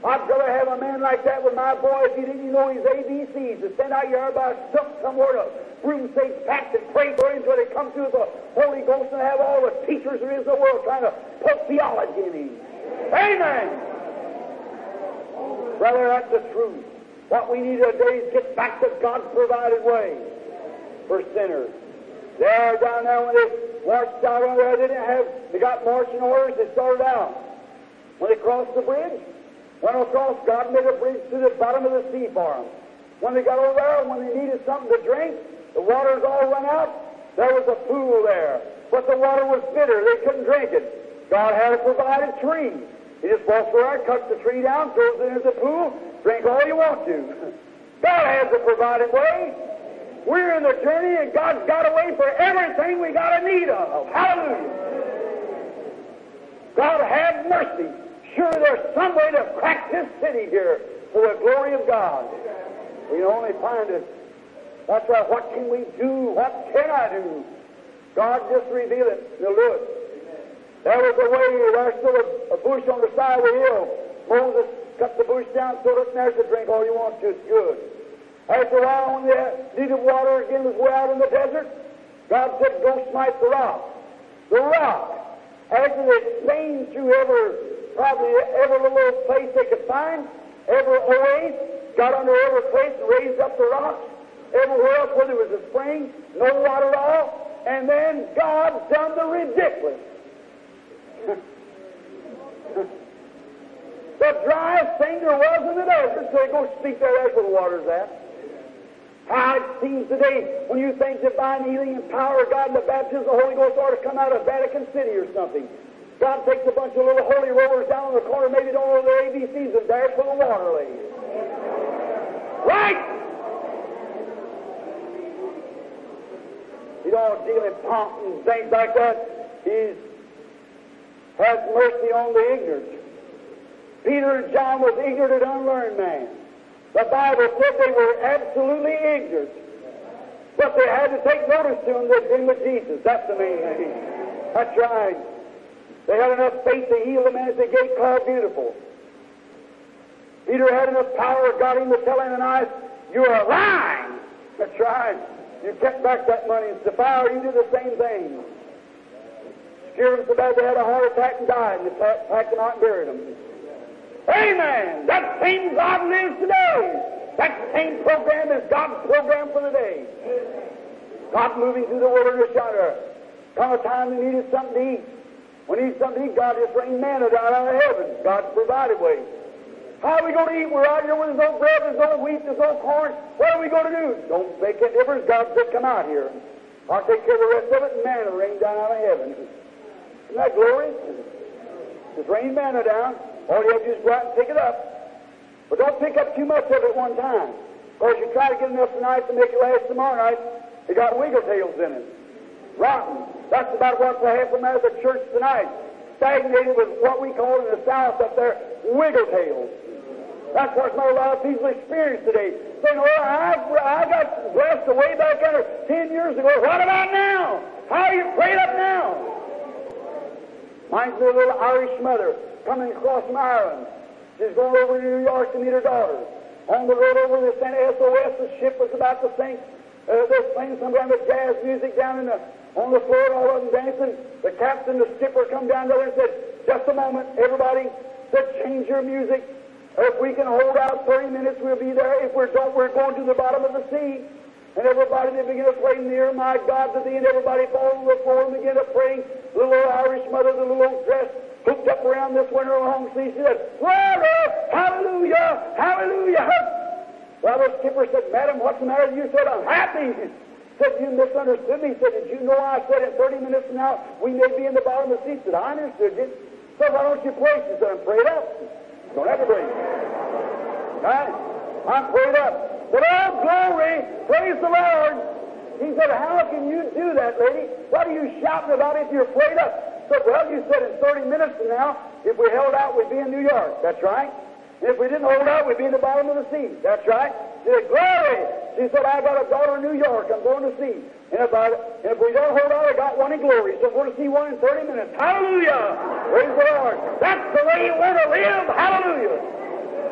I'd rather have a man like that with my boy if you didn't know his A B Cs to stand out yard by stump somewhere to broomstick packed and pray for him until they come through the Holy Ghost and have all the teachers there is in the world trying to poke theology in him. Amen! Brother, that's the truth. What we need today is get back to God's provided way for sinners. There, down there, when they marched out on there, they didn't have, they got marching orders, they started out. When they crossed the bridge, went across, God made a bridge to the bottom of the sea for them. When they got over there, when they needed something to drink, the waters all run out, there was a pool there. But the water was bitter, they couldn't drink it. God had a provided tree. You just walk through there, cuts the tree down, throws it into the pool, drink all you want to. God has a provided way. We're in the journey, and God's got a way for everything we got a need of. Hallelujah. God have mercy. Sure, there's some way to crack this city here for the glory of God. We can only find it. That's right. What can we do? What can I do? God just reveal it. He'll do it. There was a way. There's still a, a bush on the side of the hill. Moses cut the bush down, threw it in there, said, drink all you want to. It's good. After a while, when they needed water again, was way out in the desert, God said, go smite the rock. The rock. After they stained through every Probably every little place they could find, every oasis, got under every place and raised up the rocks, everywhere else where there was a spring, no water at all, and then God done the ridiculous. The driest thing there was in the desert, so they go speak there, that's where the water's at. How it seems today, when you think divine healing and power of God and the baptism of the Holy Ghost ought to come out of Vatican City or something. God takes a bunch of little holy rollers down in the corner, maybe don't know their A B Cs, and there's where the water lays. Right? You don't deal in pomp and things like that. He has mercy on the ignorant. Peter and John was ignorant and unlearned man. The Bible said they were absolutely ignorant. But they had to take notice to them they'd been with Jesus. That's the main thing. That's right. They had enough faith to heal the man at the gate called Beautiful. Peter had enough power, got him to tell Ananias, you're lying. That's right. You kept back that money. And Sapphira, you did the same thing. Scared them so bad they had a heart attack and died, and they packed them out and buried them. Amen. That same God lives today. That same program is God's program for the day. God moving through the wilderness yonder. Come a time they needed something to eat. When he needs something to eat, God just rained manna down out of heaven. God's provided way. How are we going to eat? We're out here where there's no bread, there's no wheat, there's no corn. What are we going to do? Don't make a difference. God said, come out here. I'll take care of the rest of it, and manna rain down out of heaven. Isn't that glorious? Just rain manna down. All you have to do is go out and pick it up. But don't pick up too much of it at one time. Because you try to get enough tonight to make it last tomorrow night, it got wiggle tails in it. Rotten. That's about what's happening at the church tonight. Stagnated with what we call in the South up there, wiggle tails. That's what a lot of people experience today. Saying, well, I, I got blessed way back there ten years ago. What about now? How are you prayed up now? Mine's a little Irish mother coming across from Ireland. She's going over to New York to meet her daughter. On the road over, they sent S O S. The ship was about to sink. Uh, they're playing some kind of jazz music down in the, on the floor, and all of them dancing. The captain, the skipper, come down there and said, just a moment, everybody, said, change your music. If we can hold out thirty minutes, we'll be there. If we don't, we're going to the bottom of the sea. And everybody, they begin to play near my God to thee, and everybody falls on the floor and begin to pray. The little Irish mother, the little old dress, hooked up around this winter long sea. She said, glory, hallelujah, hallelujah. Well, the skipper said, madam, what's the matter with you? Said, I'm happy. Said, you misunderstood me. Said, did you know I said in thirty minutes from now we may be in the bottom of the sea? Said, I understood you. Said, why don't you pray? She said, I'm prayed up. Don't have to pray. Right? I'm prayed up. Said, oh, glory, praise the Lord. He said, how can you do that, lady? What are you shouting about if you're prayed up? Said, well, you said in thirty minutes from now, if we held out, we'd be in New York. That's right. If we didn't hold out, we'd be in the bottom of the sea. That's right. She said, glory. She said, I got a daughter in New York. I'm going to see. And if, I, and if we don't hold out, I got one in glory. So I'm going to see one in thirty minutes. Hallelujah. Praise the Lord. That's the way you want to live. Hallelujah.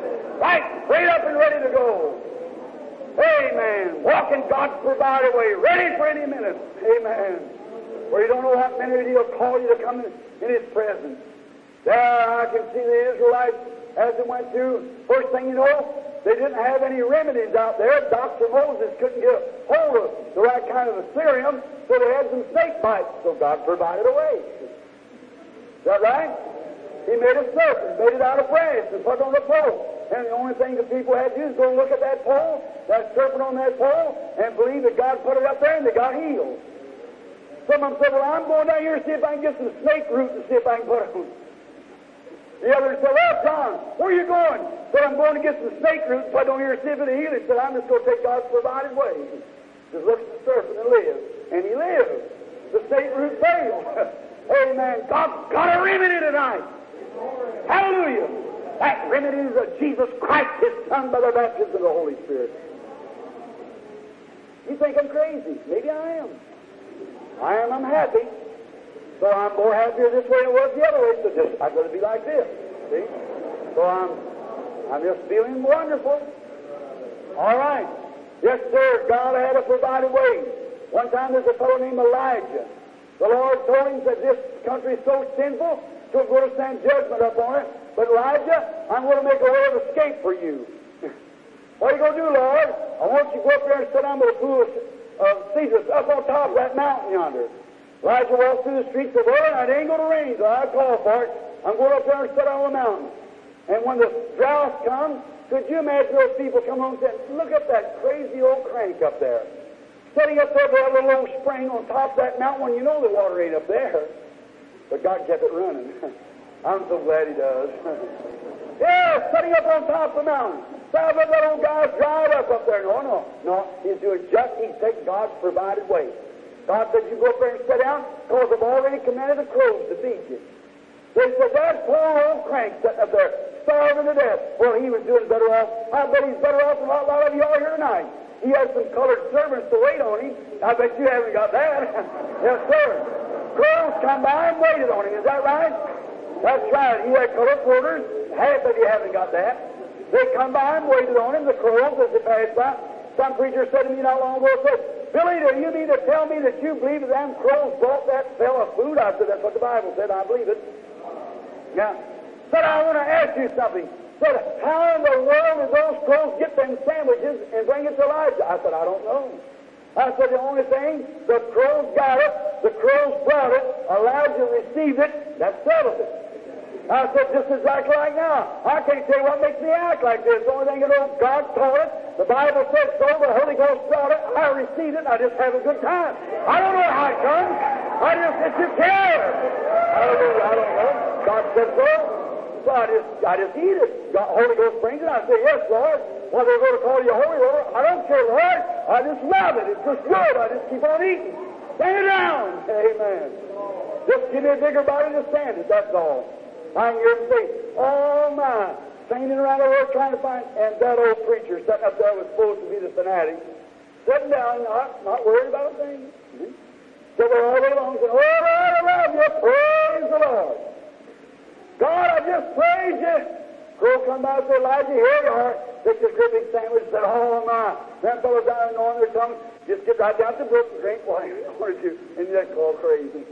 right, prayed up and ready to go. Amen. Walking God's provided way, ready for any minute. Amen. Where you don't know what minute He'll call you to come in, in His presence. There I can see the Israelites as they went through. First thing you know, they didn't have any remedies out there. Doctor Moses couldn't get a hold of the right kind of Assyrium, so they had some snake bites. So God provided a way. Is that right? He made a serpent, made it out of brass, and put it on the pole. And the only thing the people had to do is go look at that pole, that serpent on that pole, and believe that God put it up there, and they got healed. Some of them said, well, I'm going down here to see if I can get some snake root and see if I can put it on. The other said, well, John, where are you going? Said, I'm going to get some snake root and put it on here and see if it'll heal. He said, I'm just going to take God's provided way. Just look at the serpent and live. And he lived. The snake root failed. Amen. God's got a remedy tonight. Hallelujah. That remedy is of Jesus Christ, His Son, by the baptism of the Holy Spirit. You think I'm crazy? Maybe I am. I am. I'm happy. So I'm more happier this way than it was the other way. So just, I've got to be like this. See? So I'm, I'm just feeling wonderful. All right. Yes, sir. God had a provided way. One time there's a fellow named Elijah. The Lord told him that this country is so sinful, so we're going to send judgment upon it. But Elijah, I'm going to make a way of escape for you. What are you going to do, Lord? I want you to go up there and sit down by the pool of Cedrus up on top of that mountain yonder. Elijah walked through the streets of Oren, and it ain't going to rain, so I call for it. I'm going up there and sit on the mountain. And when the drought comes, could you imagine those people come home and say, look at that crazy old crank up there. Sitting up there by a little old spring on top of that mountain when you know the water ain't up there. But God kept it running. I'm so glad He does. Yeah, sitting up on top of the mountain. Sounds like that old guy's dried up up there. No, no, no. He's doing just, he's taking God's provided way. God said, you go up there and sit down, because I've already commanded the crows to feed you. They said, that poor old crank sitting up there, starving to death. Well, he was doing better off. I bet he's better off than a lot, lot of you all here tonight. He has some colored servants to wait on him. I bet you haven't got that. Yes, sir. Crows come by and waited on him. Is that right? That's right. He had colored quarters. Half of you haven't got that. They come by and waited on him, the crows, as they passed by. Some preacher said to me not long ago, said, Billy, do you mean to tell me that you believe that them crows brought that fella food? I said, that's what the Bible said. I believe it. Now, said, I want to ask you something. Said, how in the world did those crows get them sandwiches and bring it to Elijah? I said, I don't know. I said, the only thing, the crows got it, the crows brought it, Elijah received it, that settles it. I said, just exactly like now. I can't tell you what makes me act like this. The only thing you know, God taught it, the Bible said so, the Holy Ghost brought it, I received it, and I just have a good time. I don't know how it comes. I just, it's just here. Hallelujah, I don't know. God said so. So I just, I just eat it. The Holy Ghost brings it. I say, yes, Lord. Well, they're going to call you holy, Lord. I don't care, Lord. I just love it. It's just good. I just keep on eating. Stand it down. Amen. Just give me a bigger body to stand it. That's all. I can hear him say, oh, my. Singing around the world trying to find. And that old preacher sitting up there was supposed to be the fanatic. Sitting down, not, not worried about a thing. Mm-hmm. So we're all day long saying, oh, Lord, I love you. Praise the Lord. God, I just praise you. Crow come by and say, Elijah, here you are. Take this great big sandwich and said, oh, my. Them fellows down there gnawing their tongue. Just get right down to the brook and drink water. And you just call crazy.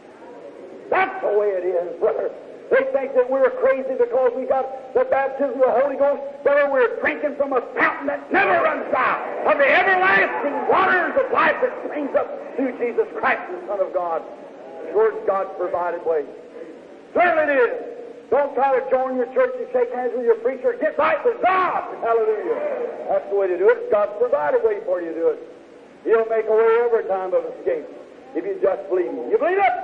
That's the way it is, brother. They think that we're crazy because we got the baptism of the Holy Ghost. Brother, we're drinking from a fountain that never runs dry, of the everlasting waters of life that springs up through Jesus Christ, the Son of God, towards God's provided way. Certainly it is. Don't try to join your church and shake hands with your preacher. Get right with God. Hallelujah. That's the way to do it. God's provided way for you to do it. He'll make a way every time of escape if you just believe Him. You believe it?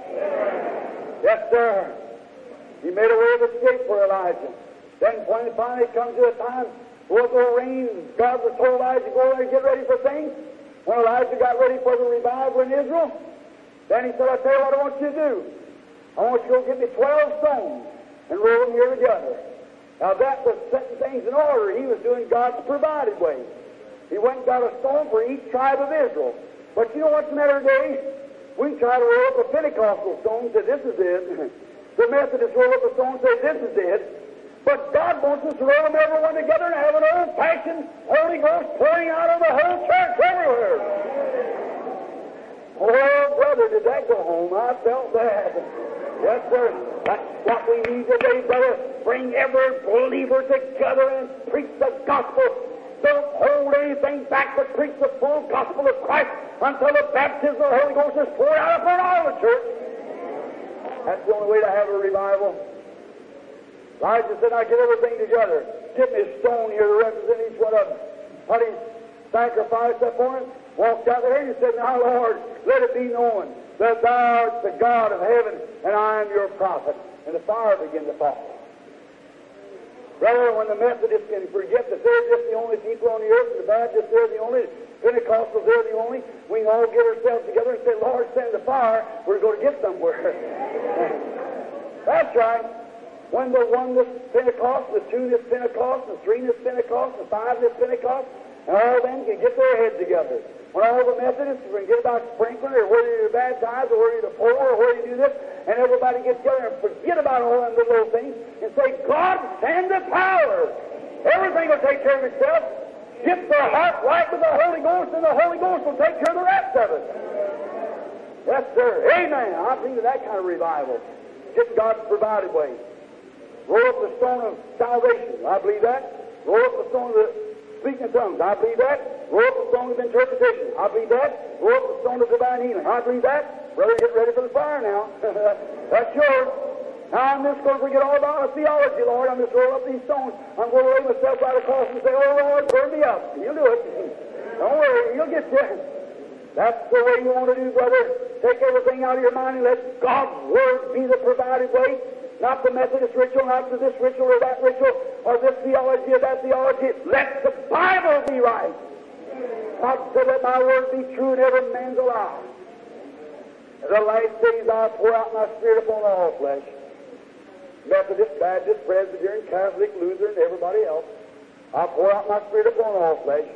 Yes, sir. He made a way of escape for Elijah. Then when it finally comes to a time where it will rain, God was told Elijah to go there and get ready for things. When Elijah got ready for the revival in Israel, then he said, I tell you what I want you to do. I want you to go get me twelve stones and roll them here together. Now that was setting things in order. He was doing God's provided way. He went and got a stone for each tribe of Israel. But you know what's the matter today? We try to roll up a Pentecostal stone and say, this is it. The Methodists roll up a stone and say, this is it. But God wants us to roll them everyone together and have an old-fashioned Holy Ghost pouring out on the whole church everywhere. Oh, brother, did that go home? I felt that. Yes, sir. That's what we need today, brother. Bring every believer together and preach the gospel. Don't hold anything back, but preach the full gospel of Christ until the baptism of the Holy Ghost is poured out upon all the church. That's the only way to have a revival. Elijah said, I get everything together. Give me a stone here to represent each one of them. What he sacrificed up for him, walked out there and he said, Now, Lord, let it be known that thou art the God of heaven and I am your prophet. And the fire began to fall. Brother, when the Methodists can forget that they're just the only people on the earth, and the Baptists, they're the only, Pentecostals, they're the only, we can all get ourselves together and say, Lord, send the fire, we're going to get somewhere. That's right. When the oneness Pentecost, the two-ness Pentecost, the three-ness Pentecost, the five-ness Pentecost, and all of them can get their heads together. When all the Methodists can get about sprinkling, or whether you're baptized, or whether you're poor, or whether you do this, and everybody gets together and forget about all them little things and say, God, send the power. Everything will take care of itself. Get their heart right with the Holy Ghost, and the Holy Ghost will take care of the rest of it. Yes, sir. Amen. I think of that kind of revival. Get God's provided way. Roll up the stone of salvation. I believe that. Roll up the stone of the speaking in tongues. I believe that. Roll up the stone of interpretation. I believe that. Roll up the stone of divine healing. I believe that. Brother, get ready for the fire now. That's yours. Now I'm just going to forget all about theology, Lord. I'm just roll up these stones. I'm going to lay myself right across and say, Oh, Lord, burn me up. You'll do it. Don't worry. You'll get there. That's the way you want to do, brother. Take everything out of your mind and let God's Word be the provided way. Not the Methodist ritual, not to this ritual or that ritual, or this theology or that theology. Let the Bible be right. God said, Let my word be true and every man's a lie. In the last days I'll pour out my Spirit upon all flesh. Methodist, Baptist, Presbyterian, Catholic, Lutheran, everybody else. I'll pour out my Spirit upon all flesh.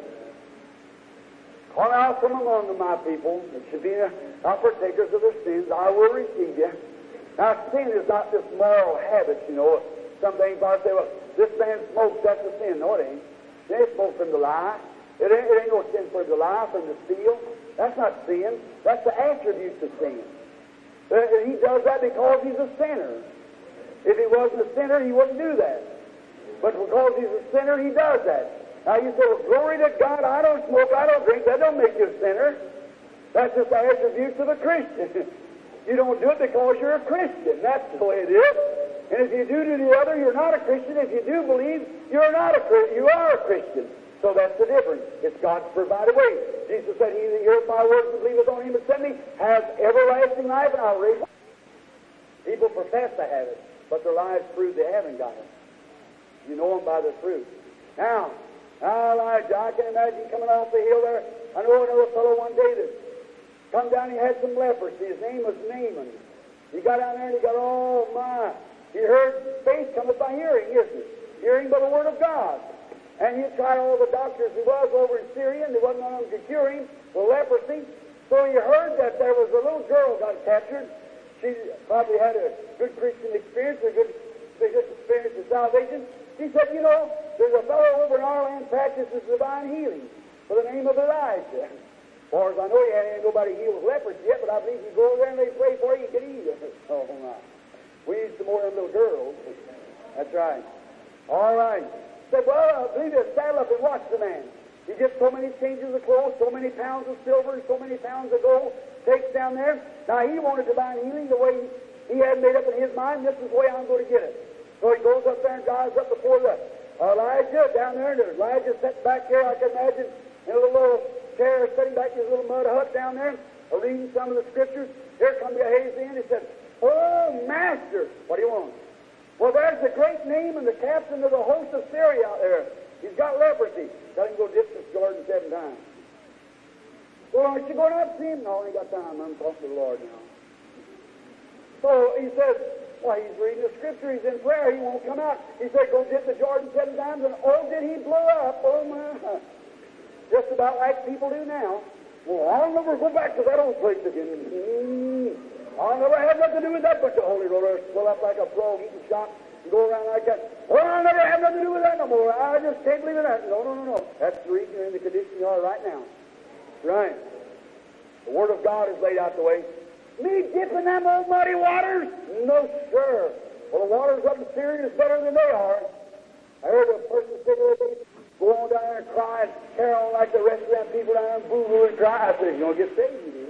Come out from among my people that should be not partakers of their sins. I will receive you. Now, sin is not just moral habits, you know. Some things I say, well, this man smokes, that's a sin. No, it ain't. It ain't smoke from the lie. It ain't, it ain't no sin for the lie, from the steal. That's not sin. That's the attributes of sin. Uh, he does that because he's a sinner. If he wasn't a sinner, he wouldn't do that. But because he's a sinner, he does that. Now, you say, well, glory to God, I don't smoke, I don't drink. That don't make you a sinner. That's just the attributes of a Christian. You don't do it because you're a Christian. That's the way it is. And if you do do the other, you're not a Christian. If you do believe, you're not a Christian. You are a Christian. So that's the difference. It's God's provided way. Jesus said, He that heareth my words and believeth on Him that sent me has everlasting life, and I'll raise him. People profess to have it, but their lives prove they haven't got it. You know them by their fruit. Now, now Elijah, I can imagine coming off the hill there. I know another fellow one day that come down, he had some leprosy. His name was Naaman. He got down there and he got, oh my. He heard faith cometh by hearing, isn't it? Hearing by the word of God. And he tried all the doctors he was over in Syria, and there wasn't none of them to cure him for leprosy. So he heard that there was a little girl got captured. She probably had a good Christian experience, a good, a good experience of salvation. He said, you know, there's a fellow over in our land practices divine healing for the name of Elijah. As far as I know, he hadn't nobody healed with leprosy yet, but I believe you go over there and they pray for you, you can eat it. Oh, my. We need some more of them little girls. That's right. All right. Said, well, I believe you saddle up and watch the man. He gets so many changes of clothes, so many pounds of silver, and so many pounds of gold, takes down there. Now, he wanted divine healing the way he had made up in his mind. This is the way I'm going to get it. So he goes up there and dives up before the Elijah down there, and Elijah sits back there, I can imagine, in a little chair, sitting back in his little mud hut down there, reading some of the scriptures. Here comes Gehazi in. He said, oh, Master, what do you want? Well, there's the great name and the captain of the host of Syria out there. He's got leprosy. Tell him to go dip this Jordan seven times. Well, aren't you going up to see him? No, I ain't got time. I'm talking to the Lord now. So he says, well, he's reading the scripture. He's in prayer. He won't come out. He said, go dip the Jordan seven times. And oh, did he blow up? Oh, my. Just about like people do now. Well, I'll never go back to that old place again. Mm. I'll never have nothing to do with that bunch of holy rollers. Swell up like a frog eating shot. You go around like that. Oh, I'll never have nothing to do with that no more. I just can't believe in that. No, no, no, no. That's the reason you're in the condition you are right now. Right. The Word of God is laid out the way. Me dipping them old muddy waters? No, sir. Well, the waters up in Syria is better than they are. I heard a person say the other day, go on down there and cry and carry on like the rest of them people down there and boo-hoo and cry. I said, you're going to get saved, you do.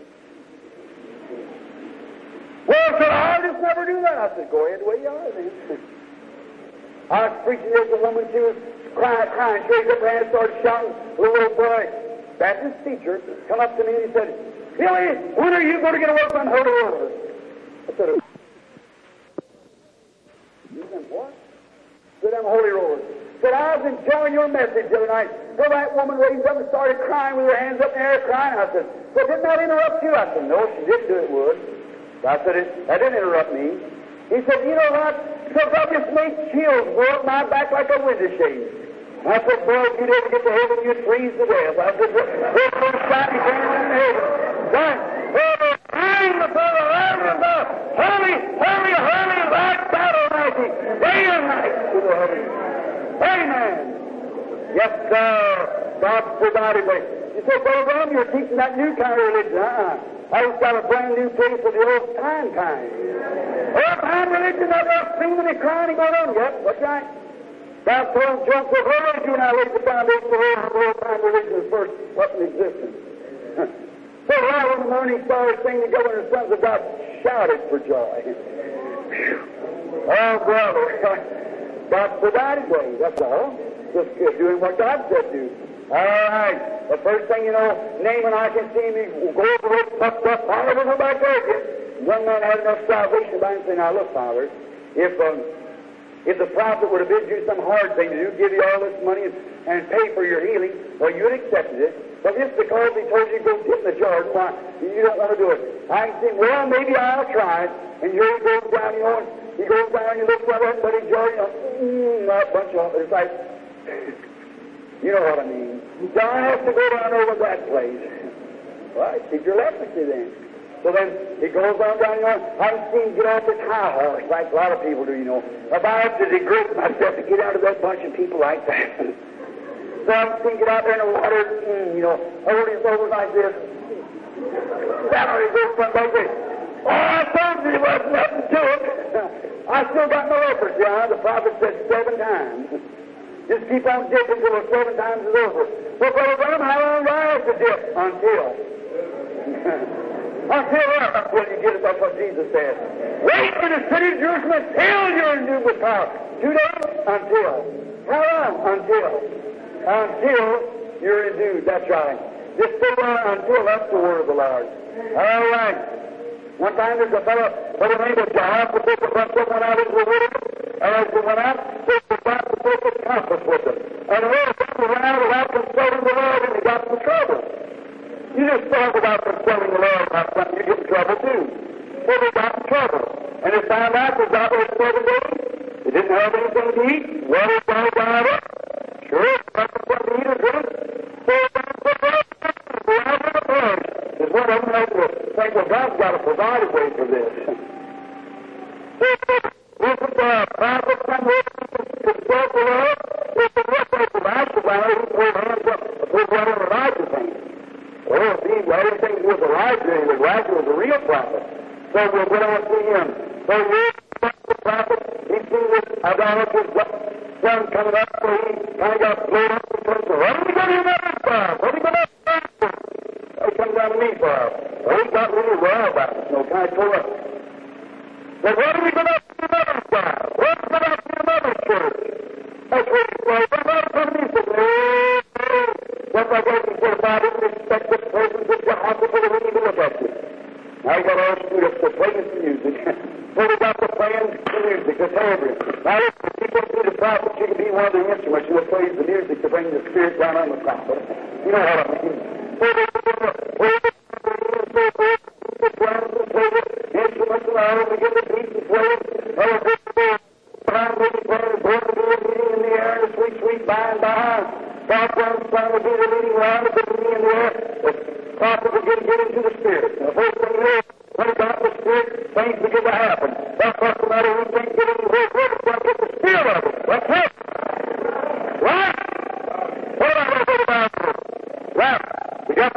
Well, sir, I'll just never do that. I said, go ahead the way you are, then. I was preaching there to a woman, she was crying, crying. She raised up her hand and started shouting. A little old boy, Baptist teacher, come up to me and he said, Billy, when are you going to get a work on Holy Rollers? I said, you said, what? To them Holy Rollers. Said, I was enjoying your message the other night. So that woman raised up and started crying with her hands up in the air, crying. I said, well, didn't that interrupt you? I said, no, she didn't do it, would. I said, it, that didn't interrupt me. He said, you know what? Because I just made chills go up my back like a window shade. I said, boy, if you'd ever get to heaven, you'd freeze to death. I said, we're going to shot you down in heaven. Right? Oh, I'm before the Lamb of God. Holy, holy, holy, Lord God Almighty. Day and night to the heaven. Amen. Yes, sir. God provided me. You say, Brother Brown, you're teaching that new kind of religion. Uh-uh. I just got a brand new taste of the old time kind. Old time religion, that was singing and crying and going on. Yep, that's right. God told John, so what did you and I laid the foundation of the old time religion first wasn't in existence? So right when the morning stars sang together and the sons of God shouted for joy. Oh, brother. God provided way, that's all. Just doing what God said do. All right. The first thing you know, Naaman, I can see me go over it, puffed up, all over the back there. One man had enough salvation by him saying, now look, Father, if um, if the prophet would have bid you some hard thing to do, give you all this money and, and pay for your healing, well, you'd accepted it. But just because he told you to go dip in the Jordan, why, you don't want to do it. I can say, well, maybe I'll try it. And here he goes down, you know, and he goes down, and he looks at everybody, Jordan, you know, mm, that bunch of, it's like, you know what I mean. John has to go down over that place. Well, keep your leprosy then. So then he goes on down, you know, I haven't seen him get off his high horse like a lot of people do, you know. If I have to degrade myself to get out of that bunch of people like that. So I haven't seen him get out there in the water, mm, you know, hold his over like this. That or he goes from like this. Oh, I told you there wasn't nothing to it. I still got my leprosy, huh? The prophet said seven times. Just keep on dipping till the seven times is over. Well, Brother Branham, how long do I have to dip? Until. Until what? That's when you get it. That's what Jesus said. Wait in the city of Jerusalem till you're endued with power. Two days? Until. How long? Until. Until you're endued. That's right. Just stay there until. That's the word of the Lord. All right. One time there's a fellow by the name of John, the book of Russell went out into the wilderness, and as he went out, he was about to take his compass with him. And the little fellow went out without consulting the Lord, and he got in trouble. You just talk about consulting the Lord about something, you get in trouble too. So they got in trouble. And they found out they got there seven days. They didn't have anything to eat. Water was all dried up. Sure, nothing to eat or drink. So they got in trouble. They had to perish. Is what I'm going to think, well, God's got to provide a way for this. So, this is the prophet from where he consult the Lord. If the Lord says Elijah, well, he pulled hands up, pulled one of Elijah's hands. Well, see, everything was Elijah, and Elijah was a real prophet. So we'll go on to him. So here's the prophet. He seen this idolatrous son coming up, so he kind of got blown up and told him, what are we going to do about this guy? What are we going to do? He comes down to me for us. Well, he got really well about it, so kind of tore up. But what are we going to do to another guy? What's going to do to another church? That's what he said. What about it from me? He said, no, no. Just like what he said, if I didn't expect the presence of God, I wouldn't even look at you. Now you got all screwed up, so play this music. So we got the playing the music, the television. Now if people see the prophet, you can be one of the instruments. You'll play the music to bring the spirit down on the prophet. You know what I mean? So they instruments and all, we get the beats and plays, and a good spirit. Time will be playing, born to be a meeting in the air, and a sweet, sweet by and by. God comes, son will be the leading round, a good meeting in the air. The prophet will get, get into the spirit. And the first thing you know, when he got the spirit, things begin to happen. That's what's the matter, we can't get in the word, word, we can't get the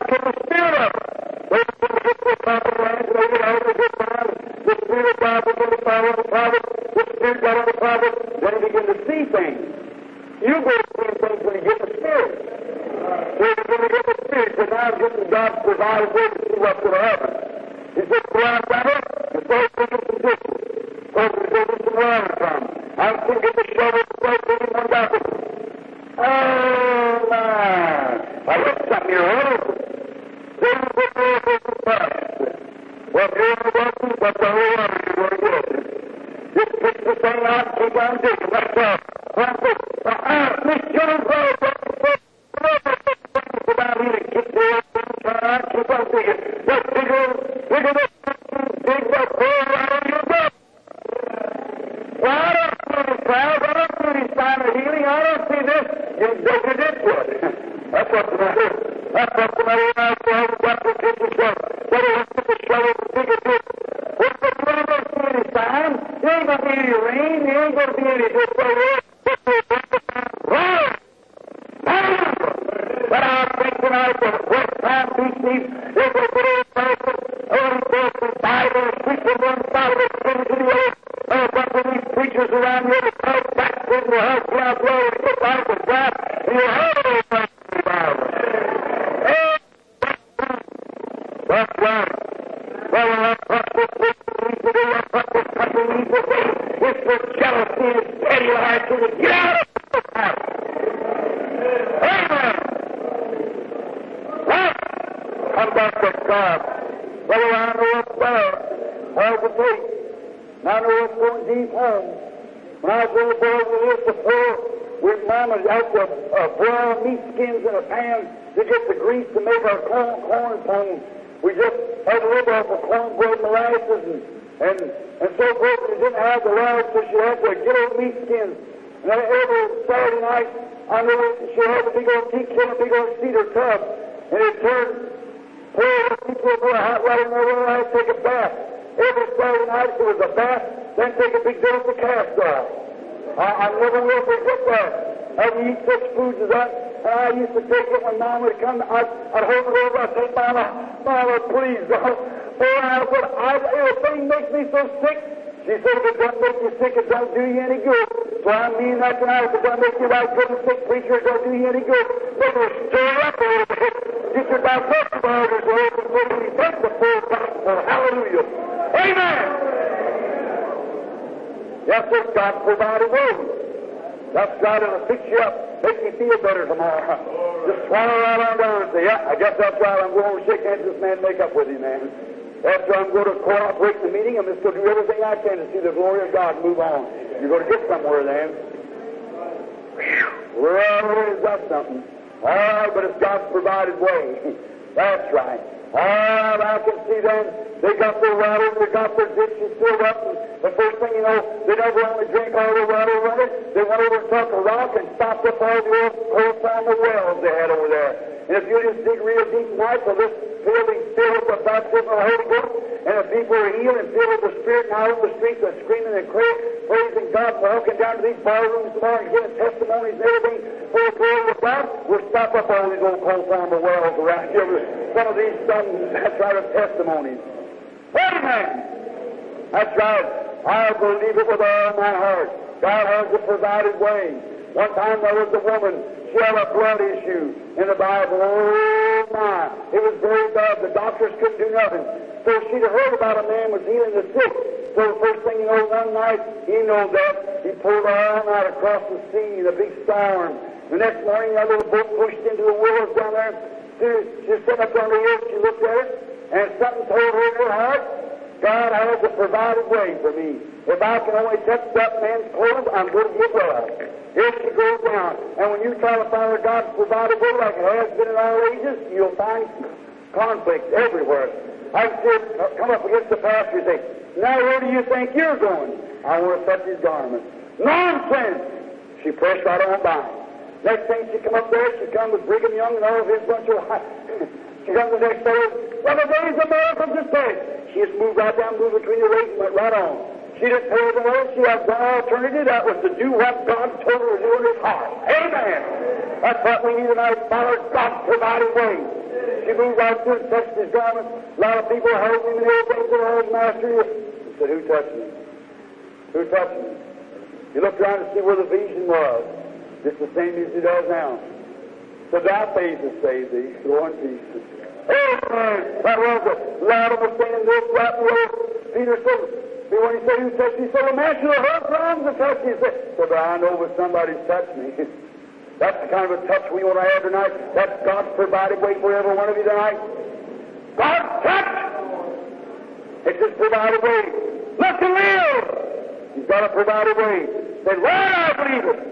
get the Spirit of it. Those who get the proper lands, they get out of the good time. The Spirit of God will get the power of the prophet. The Spirit got on the prophet. Then you begin to see things. You go to see things when you get the Spirit. So you're going to get the Spirit. So now I'm getting God's provided way to see what's going to happen. He said, go out there, and start taking some dishes. Start taking some water from. I'm going to get the shovel and start taking one back. Oh, my. I look something here, huh? Then you put the water in the past. Well, if you're in the water, that's the whole water you're going to get. Just pick the thing out and keep on digging. That's all. That's it. Uh-uh. Miss Jones, roll. Go down here and keep the water in the past. Keep on digging. Just digger, digger the dig the hole around your butt. Well, I don't see any crowds. I don't see any sign of healing. I don't see this. You dig it this way. That's what's the matter. That's what's the matter. I saw the doctor take the shovel. Better look at the shovel and dig it this. What's the matter? I don't see any sign. There ain't going to be any rain. There ain't going to be any this way there. Right. But I think tonight the West Palm Beach needs there's a little person, only books and Bible, preaching one side of it, things to the other. Oh, a bunch of these preachers around here that talk back in your house, down below, and get out of God, and you're all about the Bible. Oh, that's right. Well, that's what this needs to do, that's what this country needs to do. It's for jealousy and petty hearts to get out of the house. Amen. What? How about that God? Well, I know what's there. How's the faith? And I know what's going deep home. When I was a little boy, we used to pour with Mama out the uh, brown meat skins in a pan to get the grease to make our corn, corn pone. We just had to live off of cornbread molasses and, and, and so forth. We didn't have the rice, so she had to get old meat skins. And then every Saturday night, I knew she had a big old teakettle, a big old cedar tub. And it turned, pour a teakettle, pour hot water in there, and I'd take a bath. Every Saturday night, it was a bath, then take a big dose of cast off. I, I never will forget that. I'd eat such foods as that, and I used to take it when Mom would come. I'd, I'd hold it over, I'd say, Mama, Mama, please, don't. Oh, I said, I, the thing makes me so sick. She said, if it doesn't make you sick, it don't do you any good. So I mean that tonight, if it doesn't make you right good and sick, preacher, it don't do you any good. Maybe stir up a little bit. Get your digestive organs open so you take the full gospel. Hallelujah. Amen. Yes, sir, God provided way. That's God that'll fix you up, make you feel better tomorrow. Just swallow right on down and say, yeah, I guess that's right. I'm going to shake hands with this man and make up with him, man. After I'm going to cooperate in the meeting, I'm just going to do everything I can to see the glory of God move on. You're going to get somewhere then. Well, is that something? All right, but it's God's provided way. That's right. All right, I can see them. They got their water, they got their ditches filled up, and the first thing you know, they never only drink all the water running. They went over and took a rock and stopped up all the old coal from the wells they had over there. And if you just dig real deep tonight, so this building filled with the baptism of the Holy Ghost, and the people are healed and filled with the Spirit, and out on the streets are screaming and crying, praising God, walking down to these bar rooms tomorrow and giving testimonies and everything for the glory of God, we'll stop up all these old coal from the wells around here with some of these some that's right of testimonies. Amen. That's right. I believe it with all my heart. God has a provided way. One time there was a woman, she had a blood issue in the Bible. Oh, my. It was very bad. The doctors couldn't do nothing. So she'd heard about a man was healing the sick. So the first thing you know, one night, he knew that. He pulled her arm out across the sea in a big storm. The next morning, that little boat pushed into the willows down there. She, she sat up on the earth, she looked at it, and something told her in her heart, God has a provided way for me. If I can only touch that man's clothes, I'm going to get well. Here she goes down. And when you try to find a God's provided way like it has been in all ages, you'll find conflict everywhere. I said, come up against the pastor and say, now where do you think you're going? I want to touch his garment. Nonsense! She pressed right on by. Next thing she come up there, she come with Brigham Young and all of his bunch of wives. She comes the next day, well, the days of miracles is past. She just moved right down, moved between the legs, and went right on. She didn't pay the way. She had one alternative. That was to do what God told her to do in his heart. Amen. That's what we need tonight. Follow God's provided way. she moved right through and touched his garment. A lot of people held him and everything to her master. He said, who touched me? Who touched me? He looked around to see where the vision was. Just the same as he does now. So thy faith has saved thee. Go in peace. Amen. That was it. A lot of them saying this, right below. Peter said, see, when he said, who touched me? He said, the man should have heard from the touch. He said, so but I know that somebody's touched me. That's the kind of a touch we want to have tonight. That's God's provided way for every one of you tonight. God's touch! It's His provided way. Look to live! He's got a provided way. Said, Lord, I believe it.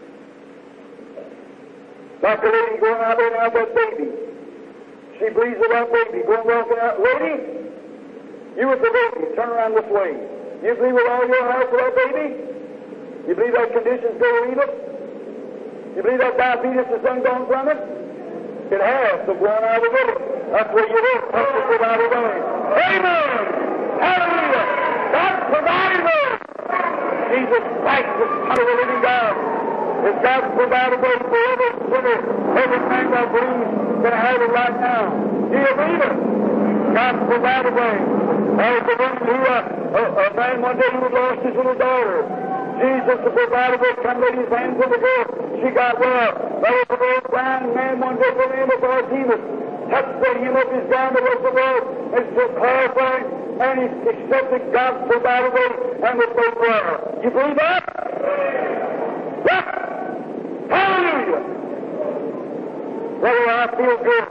Doctor Lady going out there now, that baby. She breathes of that baby, going walking out. Lady, you with the baby, turn around this way. You believe with all your heart for that baby? You believe that condition's going to leave it? You believe that diabetes is undone from it? It has, so go on out of it. That's where you live. That's the provided way. Amen! Hallelujah! God's provided way! Jesus Christ is Son of the living God. It's God's provided way for every sinner, every man that believes can have it right now. Do you believe it? God's provided way. There's a woman who, uh, a, a man one day who lost his little daughter. Jesus, the provider, will come laid his hands on the girl. She got well. There was a little blind man one day by the name of Bartimaeus. Touched the hem of his garment was the Lord, and so clarifying, and he accepted God's provider way, and was made well. You believe that? Yes! Hallelujah! Brother, I feel good.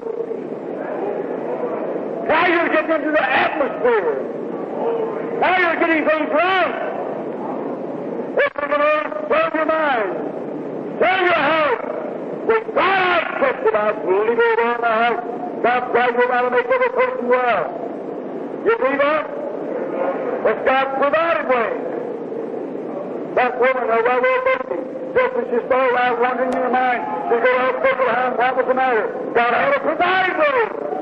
Now you're getting into the atmosphere. Now you're getting things right. Open the Lord, fill your mind, fill your heart. With God I trust it, I believe it on my heart. God's right here to make every person well. You believe that? That's God's provided way. That woman, her right little baby, just as she started out wandering in her mind, she go out circle around, what was the matter? God had a provided way.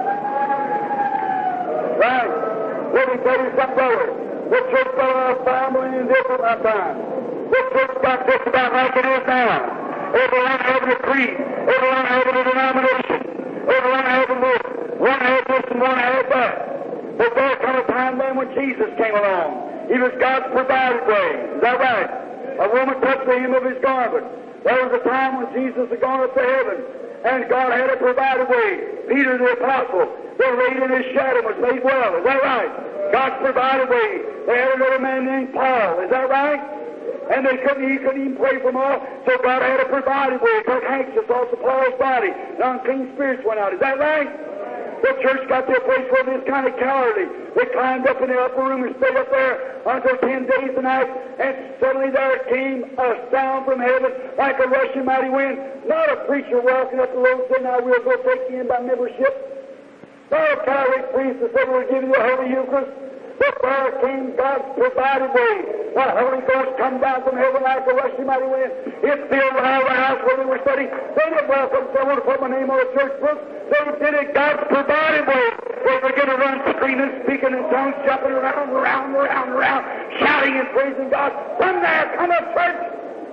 Right. Let me tell you something, brother. The church got our family in different time. The church got just about like it is now. Everyone having a creed, everyone having a denomination, everyone having this, one had this and one had that. But there come a time then when Jesus came along. He was God's provided way. Is that right? A woman touched the hem of his garment. There was a time when Jesus had gone up to heaven, and God had a provided way. Peter the apostle, they laid in his shadow, was made well. Is that right? God's provided way. They had another man named Paul. Is that right? And they couldn't, he couldn't even pray for them all, so God had a provided way. He took handkerchiefs off the Paul's body. The unclean spirits went out. Is that right? The church got to a place where it was kind of cowardly. They climbed up in the upper room and stayed up there until ten days a night, and suddenly there came a sound from heaven like a rushing mighty wind. Not a preacher walking up the road saying, now we'll go take you in by membership. Not a Catholic priest that said we'll give you the Holy Eucharist. But there came God's provided way. The Holy Ghost come down from heaven like a rushing mighty wind. It filled all the house where they were studying. They didn't welcome someone to put my name on a church book. They did it God's provided way. They were going to run screaming, speaking in tongues, jumping around, around, around, around, shouting and praising God. From there come a church.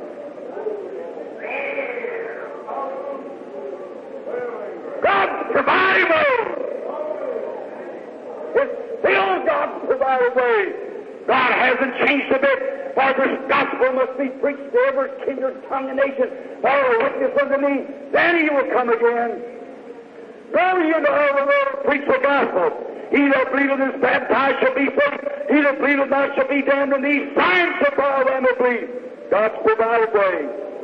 God's provided way. It's still God's provided way. God hasn't changed a bit, for this gospel must be preached to every kindred, tongue, and nation, for a witness unto me. Then he will come again. Go ye into all the world and preach the gospel. He that believeth is baptized shall be saved. He that believeth not shall be damned, and these signs shall follow them that believe. God's provided way.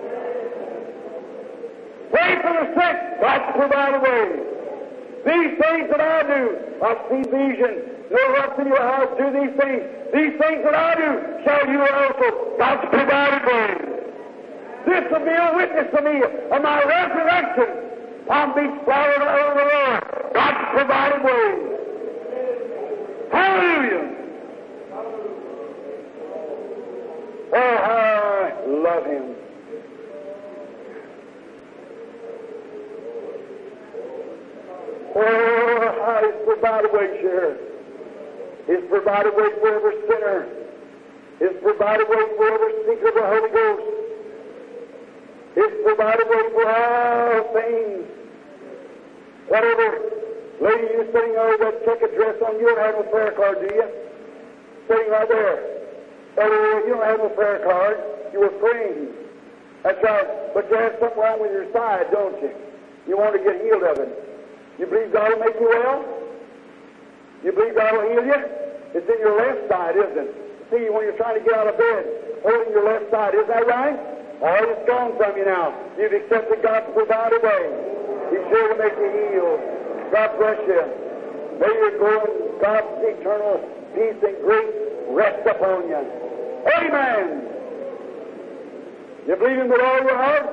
Pray for the sick. God's provided way. These things that I do, I see vision. No what's in your house, do these things. These things that I do, shall you also. God's provided way. This will be a witness to me of my resurrection. Palm Beach, Florida, over the Lord. God's provided way. Hallelujah. Oh, how I love Him. Oh, how His provided way, sure. His provided way for every sinner. His provided way for every seeker of the Holy Ghost. His provided way for all things. Whatever Lady, you're sitting there with that checkered dress on. You don't have no prayer card, do you? Sitting right there. Elder, you don't have no prayer card. You were praying. That's right. But you have something wrong with your side, don't you? You want to get healed of it. You believe God will make you well? You believe God will heal you? It's in your left side, isn't it? See, when you're trying to get out of bed, holding your left side. Is that right? All it's gone from you now. You've accepted God to provide a way. He's sure to make you healed. God bless you. May you go in God's eternal peace and grace rest upon you. Amen. You believe Him with all your heart?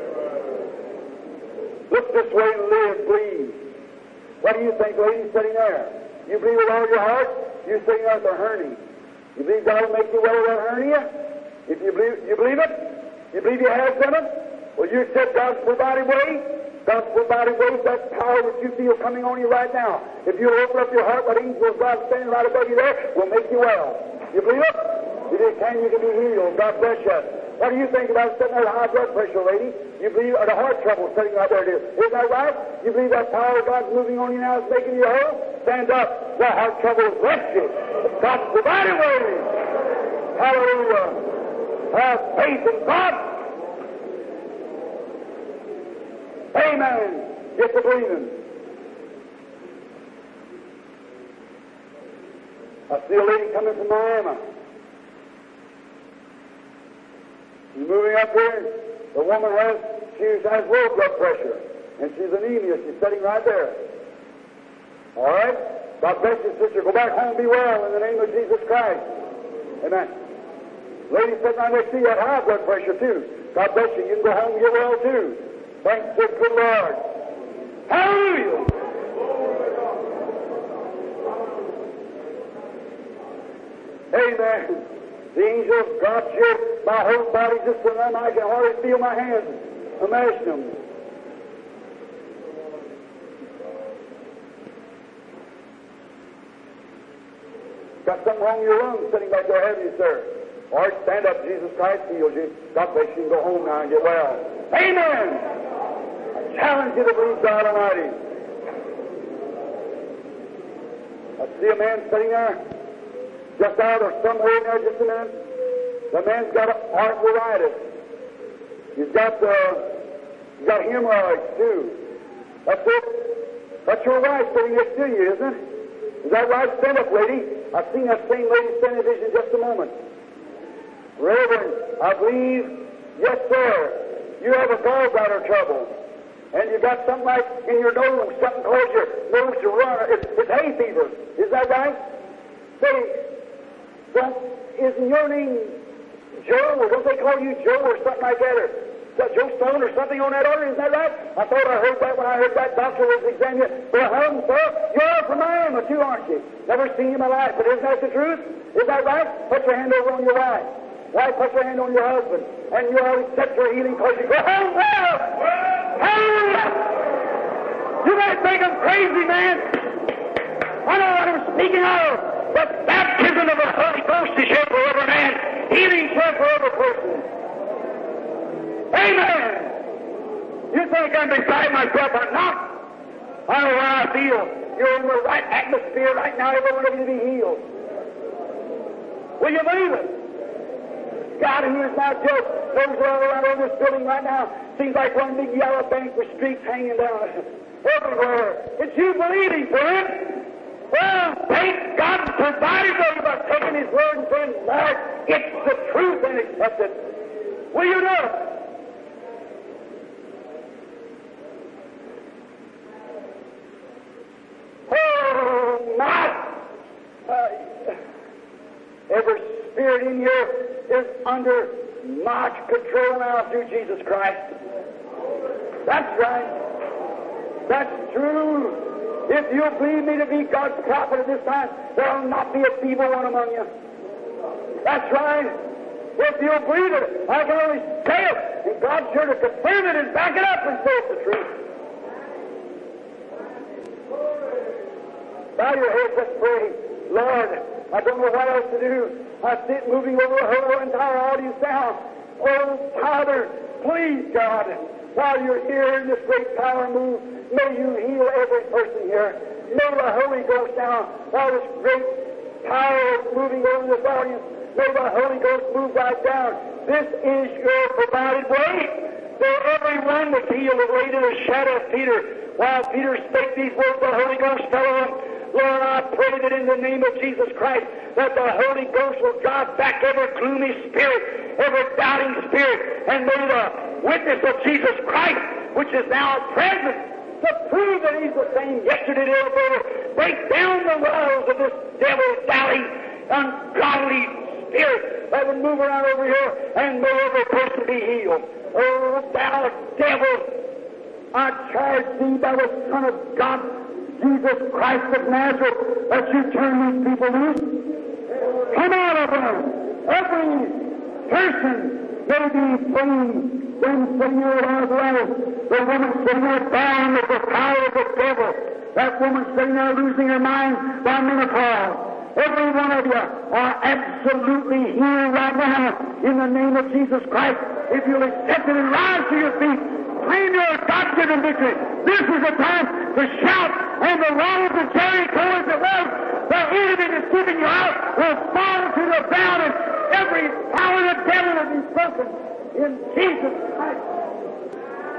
Look this way and live, believe. What do you think, lady, sitting there? You believe with all your heart? You're sitting there with a hernia. You believe God will make you well with a hernia? If you believe, you believe it? You believe He has done it? Well, you accept God's provided way? God's provided way, that power that you feel coming on you right now. If you'll open up your heart, what angel of God standing right above you there will make you well. You believe it? If you can, you can be healed. God bless you. What do you think about sitting there with high blood pressure, lady? You believe, or the heart trouble sitting right there, dear. Isn't that right? You believe that power of God's moving on you now is making you whole? Stand up. The heart trouble is left you. God's provided way. Hallelujah. Have faith in God. Amen. Get to believing. I see a lady coming from Miami. She's moving up here. The woman has, she has low blood pressure, and she's anemia. She's sitting right there. All right? God bless you, sister. Go back home and be well in the name of Jesus Christ. Amen. Lady sitting right next to you had high blood pressure, too. God bless you. You can go home and get well, too. Thanks to the good Lord. Hallelujah! Amen. The angel of God shook my whole body just for them. I can hardly feel my hands imagine them. Got something wrong with your lungs sitting back there, haven't you, sir? All right, stand up. Jesus Christ heals you. God bless you. You can go home now and get well. Amen! I challenge you to believe God Almighty. I see a man sitting there, just out or somewhere in there, just a minute. The man's got arthritis. He's got uh, he's got hemorrhoids too. That's it. That's your wife sitting next to you, isn't it? Is that right? Stand up, lady. I've seen that same lady stand in vision just a moment. Reverend, I believe, yes, sir. You have a gallbladder trouble, and you got something like in your nose, something caused your nose to run. It's, it's hay fever. Is that right? Say, don't, isn't your name Joe, or don't they call you Joe or something like that, or Joe Stone or something on that order? Isn't that right? I thought I heard that when I heard that doctor was examining you. Well, home, sir, you're from Miami too, aren't you? Never seen you in my life, but isn't that the truth? Is that right? Put your hand over on your wife. Wife, put your hand on your husband, and you'll accept your healing because you go home well. Hallelujah! You might think I'm crazy, man. I know what I'm speaking of. The baptism of the Holy Ghost is here for every man. Healing here for every person. Amen. You think I'm beside myself or not? I know where I feel. You're in the right atmosphere right now. Everyone of you to be healed. Will you believe it? God, He is not joke. Those are all around over this building right now. Seems like one big yellow bank with streaks hanging down everywhere. Did you believe Him for it? Well, thank God provided for you by taking His word and saying, Lord, it's the truth, and accept it. Will you know it? Oh, my! Uh, every spirit in here is under my control now through Jesus Christ. That's right. That's true. If you believe me to be God's prophet at this time, there will not be a feeble one among you. That's right. If you believe it, I can only say it, and God's sure to confirm it and back it up and say it's the truth. Bow your heads, let's pray. Lord, I don't know what else to do. I see it moving over the whole entire audience now. Oh, Father, please, God, while you're here in this great power move, may you heal every person here. May the Holy Ghost now, while this great power is moving over this audience, may the Holy Ghost move right down. This is your provided way. For everyone was healed and laid in the shadow of Peter. While Peter spake these words, the Holy Ghost fell on him. Lord, I pray that in the name of Jesus Christ, that the Holy Ghost will drive back every gloomy spirit, every doubting spirit, and may the witness of Jesus Christ, which is now present, to prove that He's the same yesterday, today, and forever, break down the walls of this devil's doubting, ungodly spirit that would move around over here, and may every person be healed. Oh, thou devil, I charge thee by the Son of God, Jesus Christ of Nazareth, that you turn these people loose. Come out of them. Every person may be free. When sitting here at Lazarus, the woman sitting there bound with the power of the devil, that woman sitting there losing her mind by menopause. Every one of you are absolutely here right now in the name of Jesus Christ. If you'll accept it and rise to your feet, claim your God-given victory. This is the time to shout, and the walls of Jericho as it was, the enemy that's keeping you out will fall to the ground, and every power of the devil will be broken in Jesus Christ.